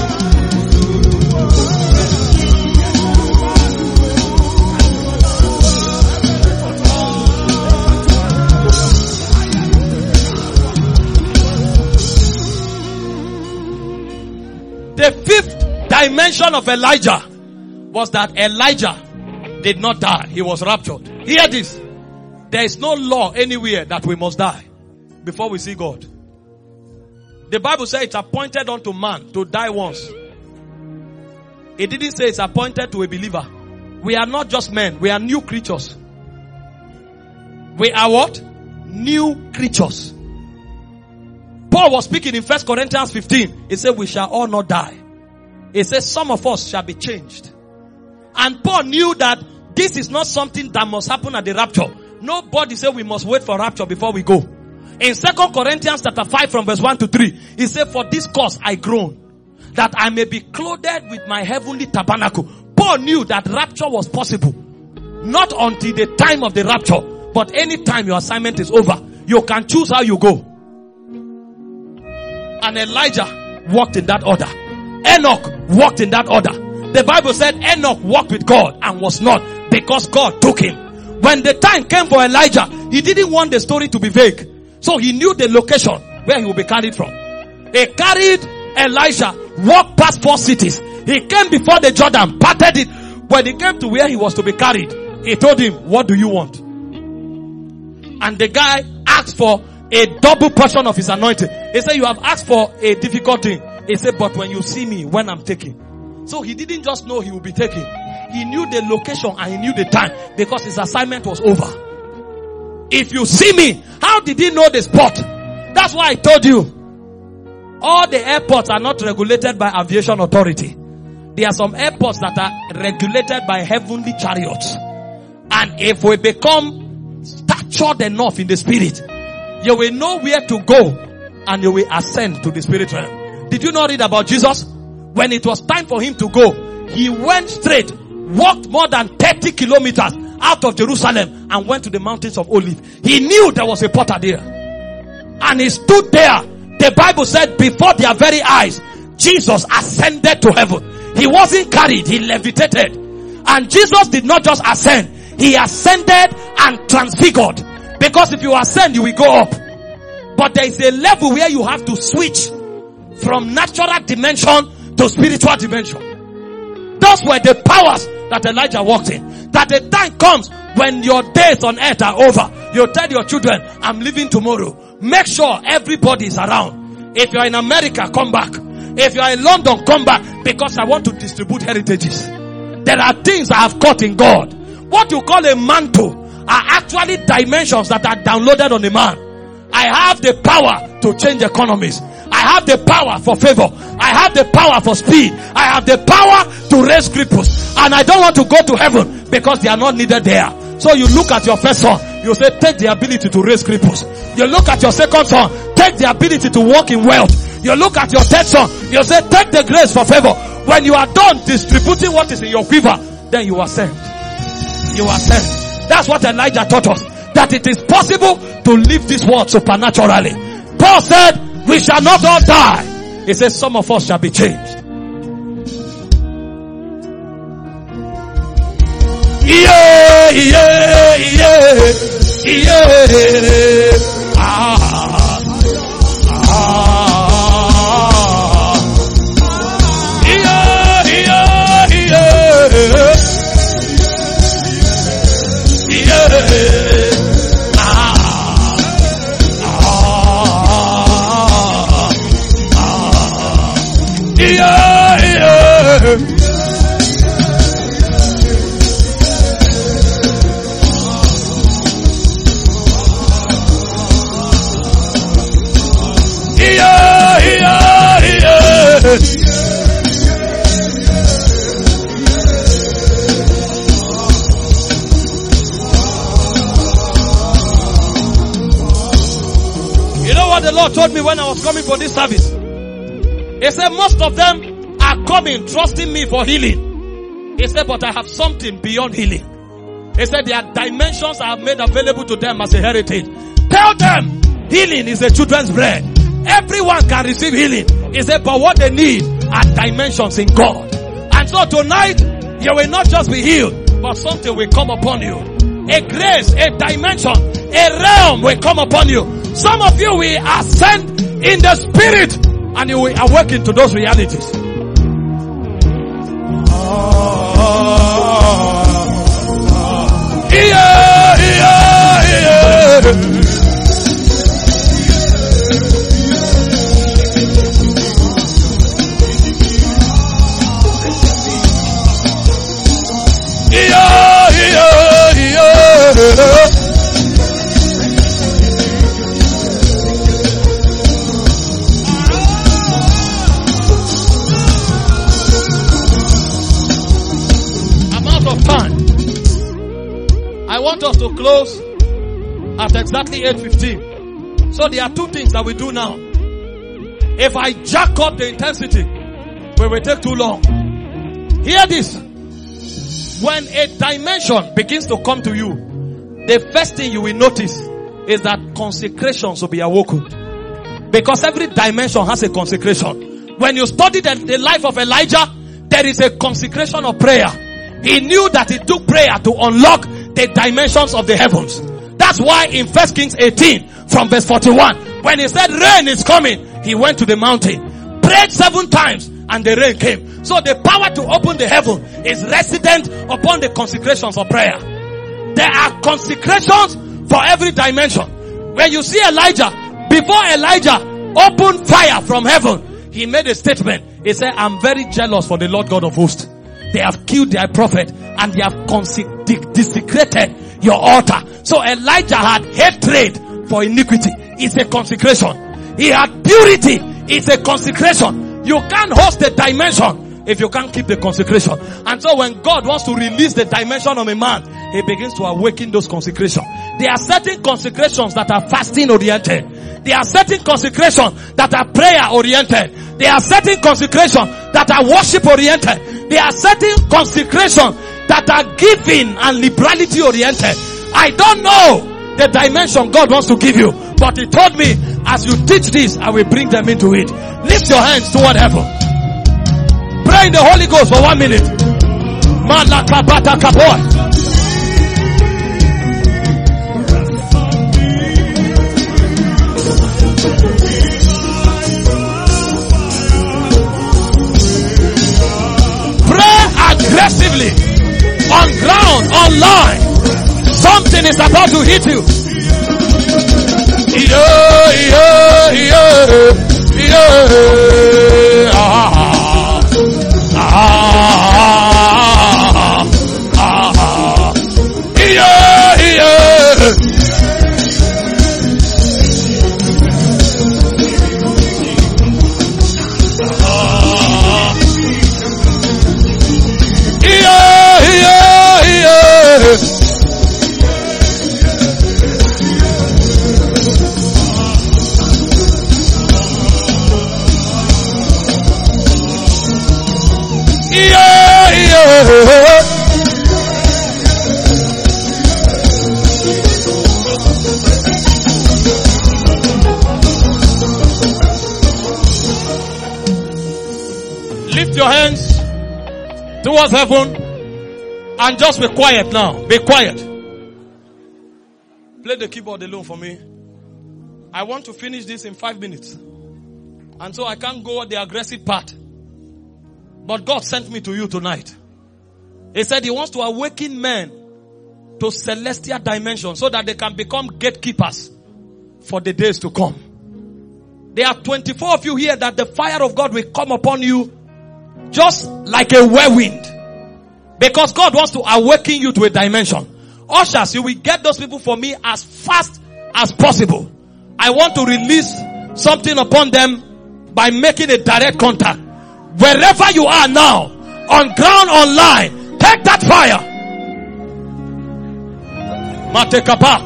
The fifth dimension of Elijah was that Elijah did not die. He was raptured. Hear this. There is no law anywhere that we must die before we see God. The Bible says it's appointed unto man to die once. It didn't say it's appointed to a believer. We are not just men. We are new creatures. We are what? New creatures. Paul was speaking in First Corinthians fifteen. He said, we shall all not die. He said, some of us shall be changed. And Paul knew that this is not something that must happen at the rapture. Nobody said we must wait for rapture before we go. In Second Corinthians chapter five from verse one to three, he said, for this cause I groan, that I may be clothed with my heavenly tabernacle. Paul knew that rapture was possible. Not until the time of the rapture, but any time your assignment is over, you can choose how you go. And Elijah walked in that order. Enoch walked in that order. The Bible said Enoch walked with God and was not, because God took him. When the time came for Elijah, he didn't want the story to be vague. So he knew the location where he would be carried from. He carried Elijah, walked past four cities. He came before the Jordan, parted it. When he came to where he was to be carried, he told him, what do you want? And the guy asked for a double portion of his anointing. He said, you have asked for a difficult thing. He said, but when you see me, when I'm taking. So he didn't just know he would be taken. He knew the location and he knew the time, because his assignment was over. If you see me, how did he know the spot? That's why I told you, all the airports are not regulated by aviation authority. There are some airports that are regulated by heavenly chariots. And if we become statured enough in the spirit, you will know where to go and you will ascend to the spirit realm. Did you not read about Jesus? When it was time for him to go, he went straight, walked more than thirty kilometers out of Jerusalem and went to the mountains of Olives. He knew there was a potter there. And he stood there. The Bible said before their very eyes, Jesus ascended to heaven. He wasn't carried, he levitated. And Jesus did not just ascend, he ascended and transfigured. Because if you ascend, you will go up. But there is a level where you have to switch from natural dimension to spiritual dimension. Those were the powers that Elijah walked in. That the time comes when your days on earth are over. You tell your children, I'm leaving tomorrow. Make sure everybody is around. If you are in America, come back. If you are in London, come back. Because I want to distribute heritages. There are things I have caught in God. What you call a mantle are actually dimensions that are downloaded on a man. I have the power to change economies. I have the power for favor. I have the power for speed. I have the power to raise cripples. And I don't want to go to heaven because they are not needed there. So you look at your first son, you say, take the ability to raise cripples. You look at your second son, take the ability to walk in wealth. You look at your third son, you say, take the grace for favor. When you are done distributing what is in your quiver, then you ascend. You ascend. That's what Elijah taught us. That it is possible to live this world supernaturally. Paul said, we shall not all die. He says, some of us shall be changed. Yeah, yeah, yeah, yeah. Ah, ah. Yeah, yeah, yeah. Yeah. Ah, ah, ah. Yeah, yeah. You know what the Lord told me when I was coming for this service? He said, most of them are coming, trusting me for healing. He said, but I have something beyond healing. He said, there are dimensions I have made available to them as a heritage. Tell them, healing is a children's bread. Everyone can receive healing. He said, but what they need are dimensions in God. And so tonight, you will not just be healed, but something will come upon you. A grace, a dimension, a realm will come upon you. Some of you will ascend in the spirit and you will awaken to those realities. Yeah, yeah, yeah. Yeah, yeah, yeah. to close at exactly eight fifteen. So there are two things that we do now. If I jack up the intensity, we will take too long. Hear this. When a dimension begins to come to you, the first thing you will notice is that consecrations will be awoken. Because every dimension has a consecration. When you study the, the life of Elijah, there is a consecration of prayer. He knew that it took prayer to unlock the dimensions of the heavens. That's why in First Kings eighteen from verse forty-one, when he said rain is coming, he went to the mountain, prayed seven times, and the rain came. So the power to open the heaven is resident upon the consecrations of prayer. There are consecrations for every dimension. When you see Elijah, before Elijah opened fire from heaven, he made a statement. He said, I'm very jealous for the Lord God of hosts. They have killed their prophet and they have conse- de- desecrated your altar. So Elijah had hatred for iniquity. It's a consecration. He had purity. It's a consecration. You can't host the dimension if you can't keep the consecration. And so when God wants to release the dimension of a man, he begins to awaken those consecrations. There are certain consecrations that are fasting oriented. There are certain consecrations that are prayer oriented. There are certain consecrations that are worship oriented. There are certain consecrations that are giving and liberality oriented. I don't know the dimension God wants to give you, but he told me, as you teach this, I will bring them into it. Lift your hands toward heaven. Pray in the Holy Ghost for one minute. Malakabata kaboy. Aggressively, on ground, online, something is about to hit you. Yeah, yeah, yeah, yeah. Ah, ah, ah, ah. Yeah, yeah. Lift your hands towards heaven and just be quiet now. Be quiet. Play the keyboard alone for me. I want to finish this in five minutes. And so I can't go the aggressive part. But God sent me to you tonight. He said he wants to awaken men to celestial dimensions so that they can become gatekeepers for the days to come. There are twenty-four of you here that the fire of God will come upon you just like a whirlwind. Because God wants to awaken you to a dimension. Ushers, you will get those people for me as fast as possible. I want to release something upon them by making a direct contact. Wherever you are now, on ground, online, take that fire. Matekabak.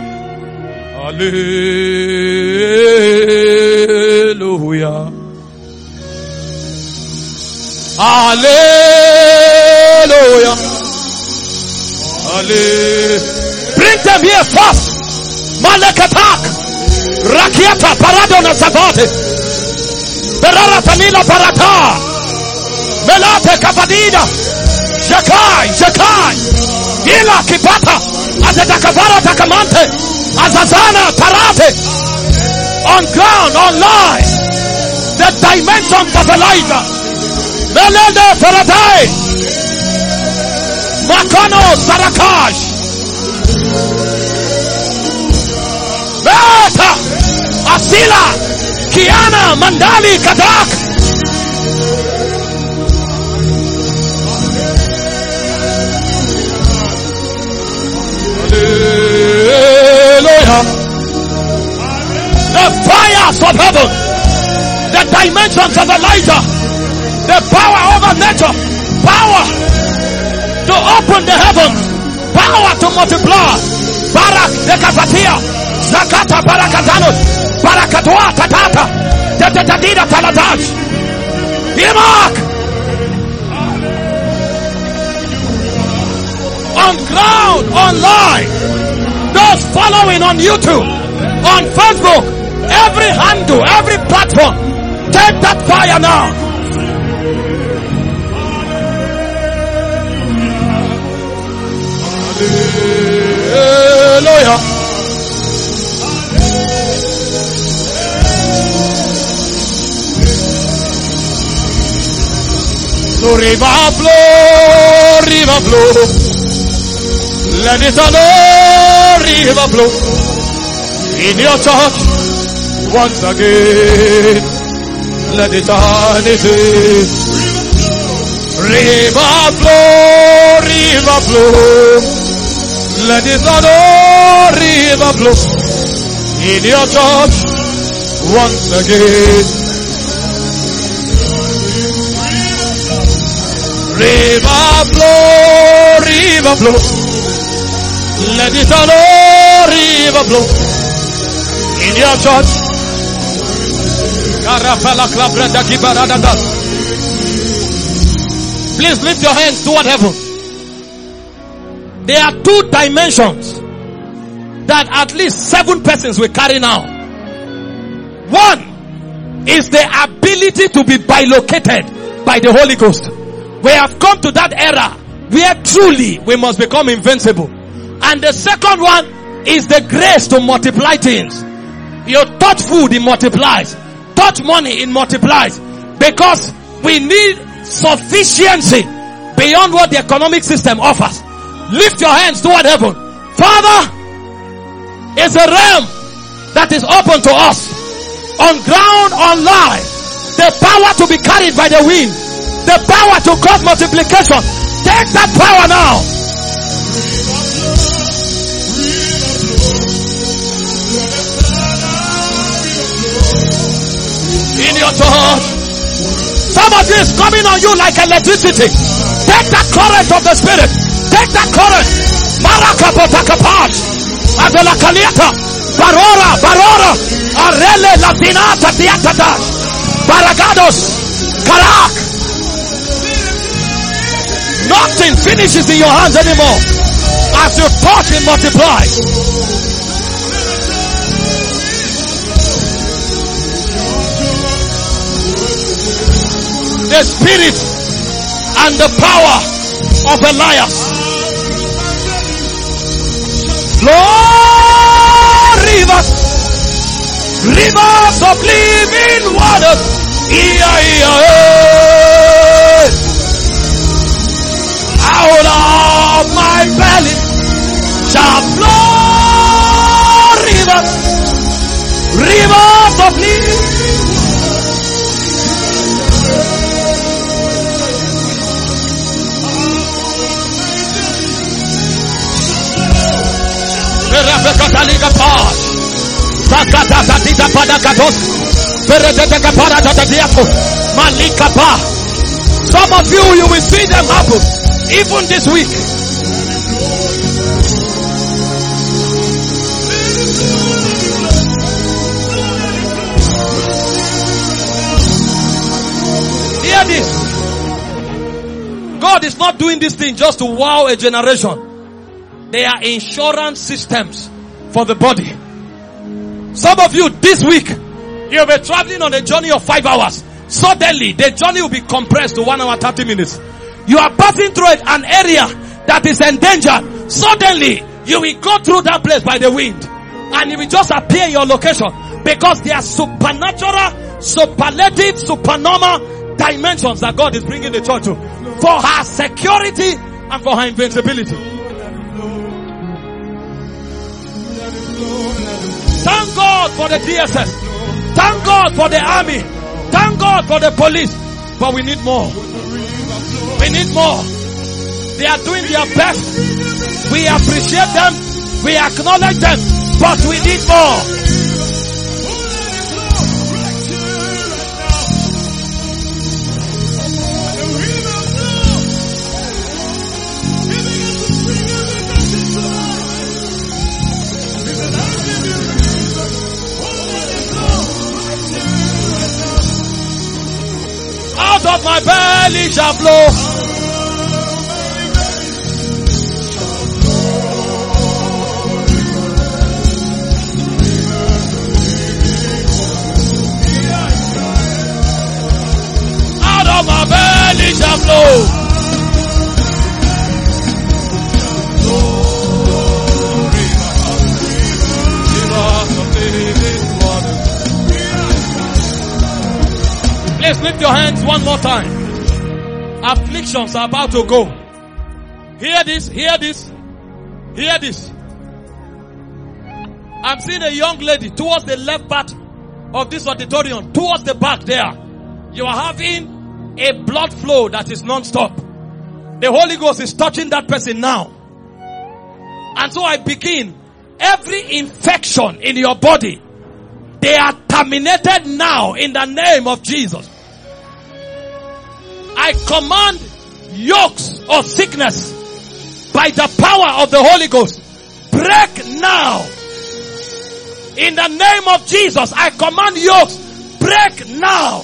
Hallelujah. Hallelujah. Hallelujah. Bring them here first. Malekatak. Rakiata paradona savate. Berara Tamila Parata Melate Kapadida Shakai Shakai Ila Kipata Azatakabara Takamante Azazana Parate. On ground, online, the dimensions of Elijah. Melende Paradai Makono Sarakash Meta Asila Kiana Mandali Kadak. Hallelujah. The fires of heaven, the dimensions of Elijah, the power over nature, power to open the heavens, power to multiply, Barak de Kafatia. Zakata Barakatanos. Barakatoa Tatata. Tetetadida Talatash. Imak. On ground, online. Those following on YouTube, on Facebook, every handle, every platform. Take that fire now. Hallelujah. So river flow, river flow. Let it all river flow in your church once again. Let it all river flow, river flow. Let it all river flow in your church once again. River flow, river flow. Let it all river flow in your church. Please lift your hands toward heaven. There are two dimensions that at least seven persons will carry now. One is the ability to be bilocated by the Holy Ghost. We have come to that era where truly we must become invincible. And the second one is the grace to multiply things. You touch food, it multiplies. Touch money, it multiplies. Because we need sufficiency beyond what the economic system offers. Lift your hands toward heaven. Father, it's a realm that is open to us. On ground, on life. The power to be carried by the wind. The power to cause multiplication. Take that power now. In your church. Some of this coming on you like electricity. Take that current of the spirit. Take that current. Marakapotakapash. Adela Kaliata. Barora. Barora. Arele Latinata Diatata. Baragados. Karak. Nothing finishes in your hands anymore. As you touch, it multiplies. The spirit and the power of Elias. Flow rivers, rivers of living water. Ia, ia, out of my belly shall flow rivers, rivers of living. Some of you, you will see them happen even this week. Hear this. God is not doing this thing just to wow a generation. They are insurance systems for the body. Some of you this week, you'll be traveling on a journey of five hours. Suddenly, the journey will be compressed to one hour thirty minutes. You are passing through an area that is endangered. Suddenly, you will go through that place by the wind. And it will just appear in your location. Because there are supernatural, superlative, supernormal dimensions that God is bringing the church to. For her security and for her invincibility. Thank God for the D S S. Thank God for the army. Thank God for the police. But we need more. We need more. They are doing their best. We appreciate them. We acknowledge them. But we need more. of my belly shall flow. Out of my belly shall flow. Please lift your hands one more time. Afflictions are about to go. Hear this, hear this, hear this. I'm seeing a young lady towards the left part of this auditorium, towards the back there. You are having a blood flow that is non-stop. The Holy Ghost is touching that person now. And so I begin. Every infection in your body, they are terminated now in the name of Jesus. I command yokes of sickness by the power of the Holy Ghost. Break now. In the name of Jesus, I command yokes. Break now.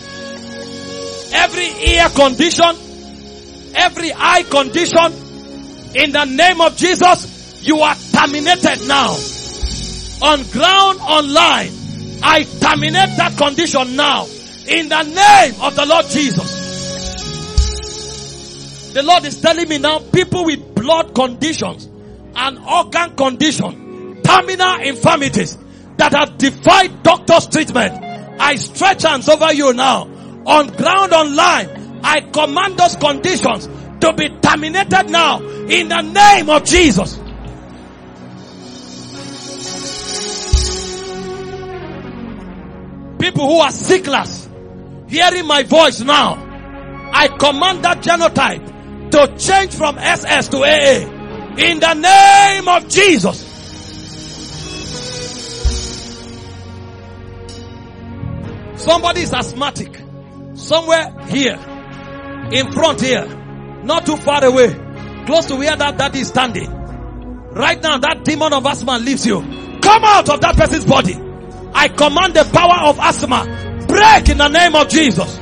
Every ear condition, every eye condition, in the name of Jesus, you are terminated now. On ground, online, I terminate that condition now. In the name of the Lord Jesus. The Lord is telling me now, people with blood conditions and organ condition, terminal infirmities that have defied doctor's treatment, I stretch hands over you now. On ground, online, I command those conditions to be terminated now in the name of Jesus. People who are sicklers, hearing my voice now, I command that genotype to change from S S to A A in the name of Jesus. Somebody is asthmatic somewhere here, in front here, not too far away, close to where that daddy is standing. Right now, that demon of asthma leaves you. Come out of that person's body. I command the power of asthma break in the name of Jesus.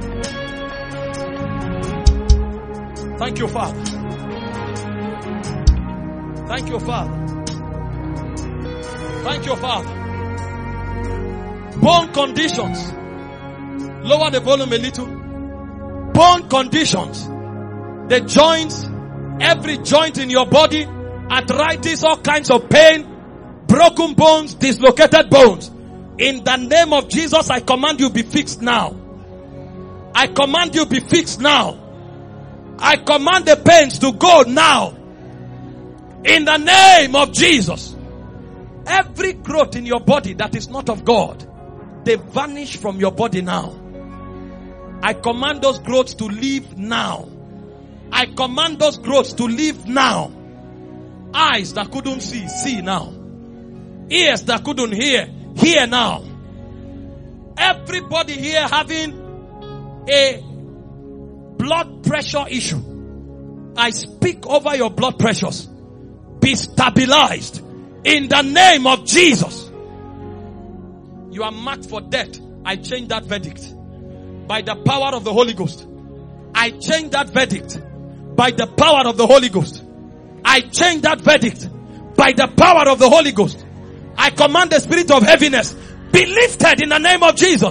Thank you, Father. Thank you, Father. Thank you, Father. Bone conditions. Lower the volume a little. Bone conditions. The joints, every joint in your body, arthritis, all kinds of pain, broken bones, dislocated bones. In the name of Jesus, I command you be fixed now. I command you be fixed now. I command the pains to go now. In the name of Jesus. Every growth in your body that is not of God, they vanish from your body now. I command those growths to leave now. I command those growths to leave now. Eyes that couldn't see, see now. Ears that couldn't hear, hear now. Everybody here having a blood pressure issue, I speak over your blood pressures. Be stabilized in the name of Jesus. You are marked for death. I change that verdict by the power of the Holy Ghost. I change that verdict by the power of the Holy Ghost. I change that verdict by the power of the Holy Ghost. I command the spirit of heaviness be lifted in the name of Jesus.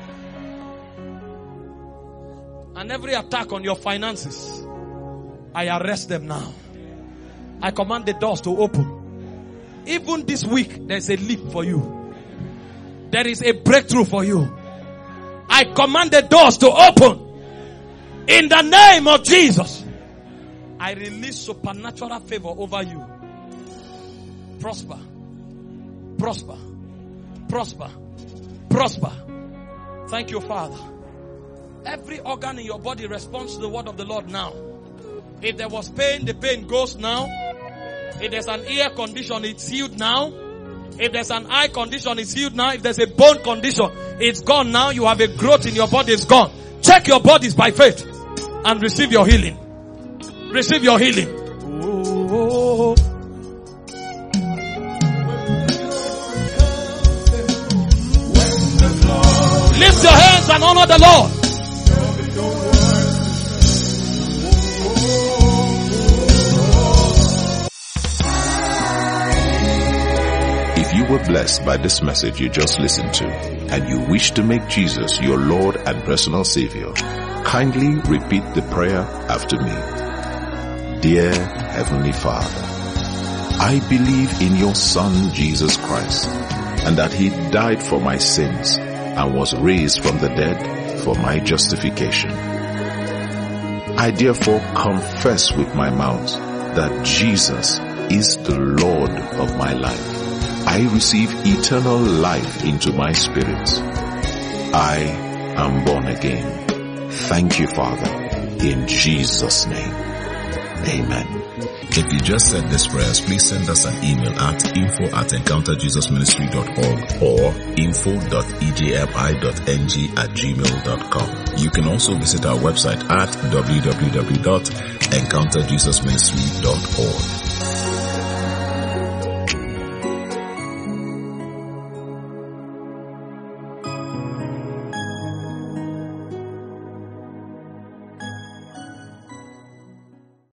And every attack on your finances, I arrest them now. I command the doors to open. Even this week, there is a leap for you. There is a breakthrough for you. I command the doors to open. In the name of Jesus. I release supernatural favor over you. Prosper. Prosper. Prosper. Prosper. Thank you, Father. Every organ in your body responds to the word of the Lord now. If there was pain, the pain goes now. If there's an ear condition, it's healed now. If there's an eye condition, it's healed now. If there's a bone condition, it's gone now. You have a growth in your body, it's gone. Check your bodies by faith and receive your healing. Receive your healing. Oh. Lift your hands and honor the Lord. If you were blessed by this message you just listened to, and you wish to make Jesus your Lord and personal Savior, kindly repeat the prayer after me. Dear Heavenly Father, I believe in your Son Jesus Christ, and that he died for my sins and was raised from the dead for my justification. I therefore confess with my mouth that Jesus is the Lord of my life. I receive eternal life into my spirit. I am born again. Thank you, Father, in Jesus' name. Amen. If you just said this prayers, please send us an email at info at encounter jesus ministry dot org or info dot e j m i dot n g at gmail dot com. You can also visit our website at w w w dot encounter jesus ministry dot org.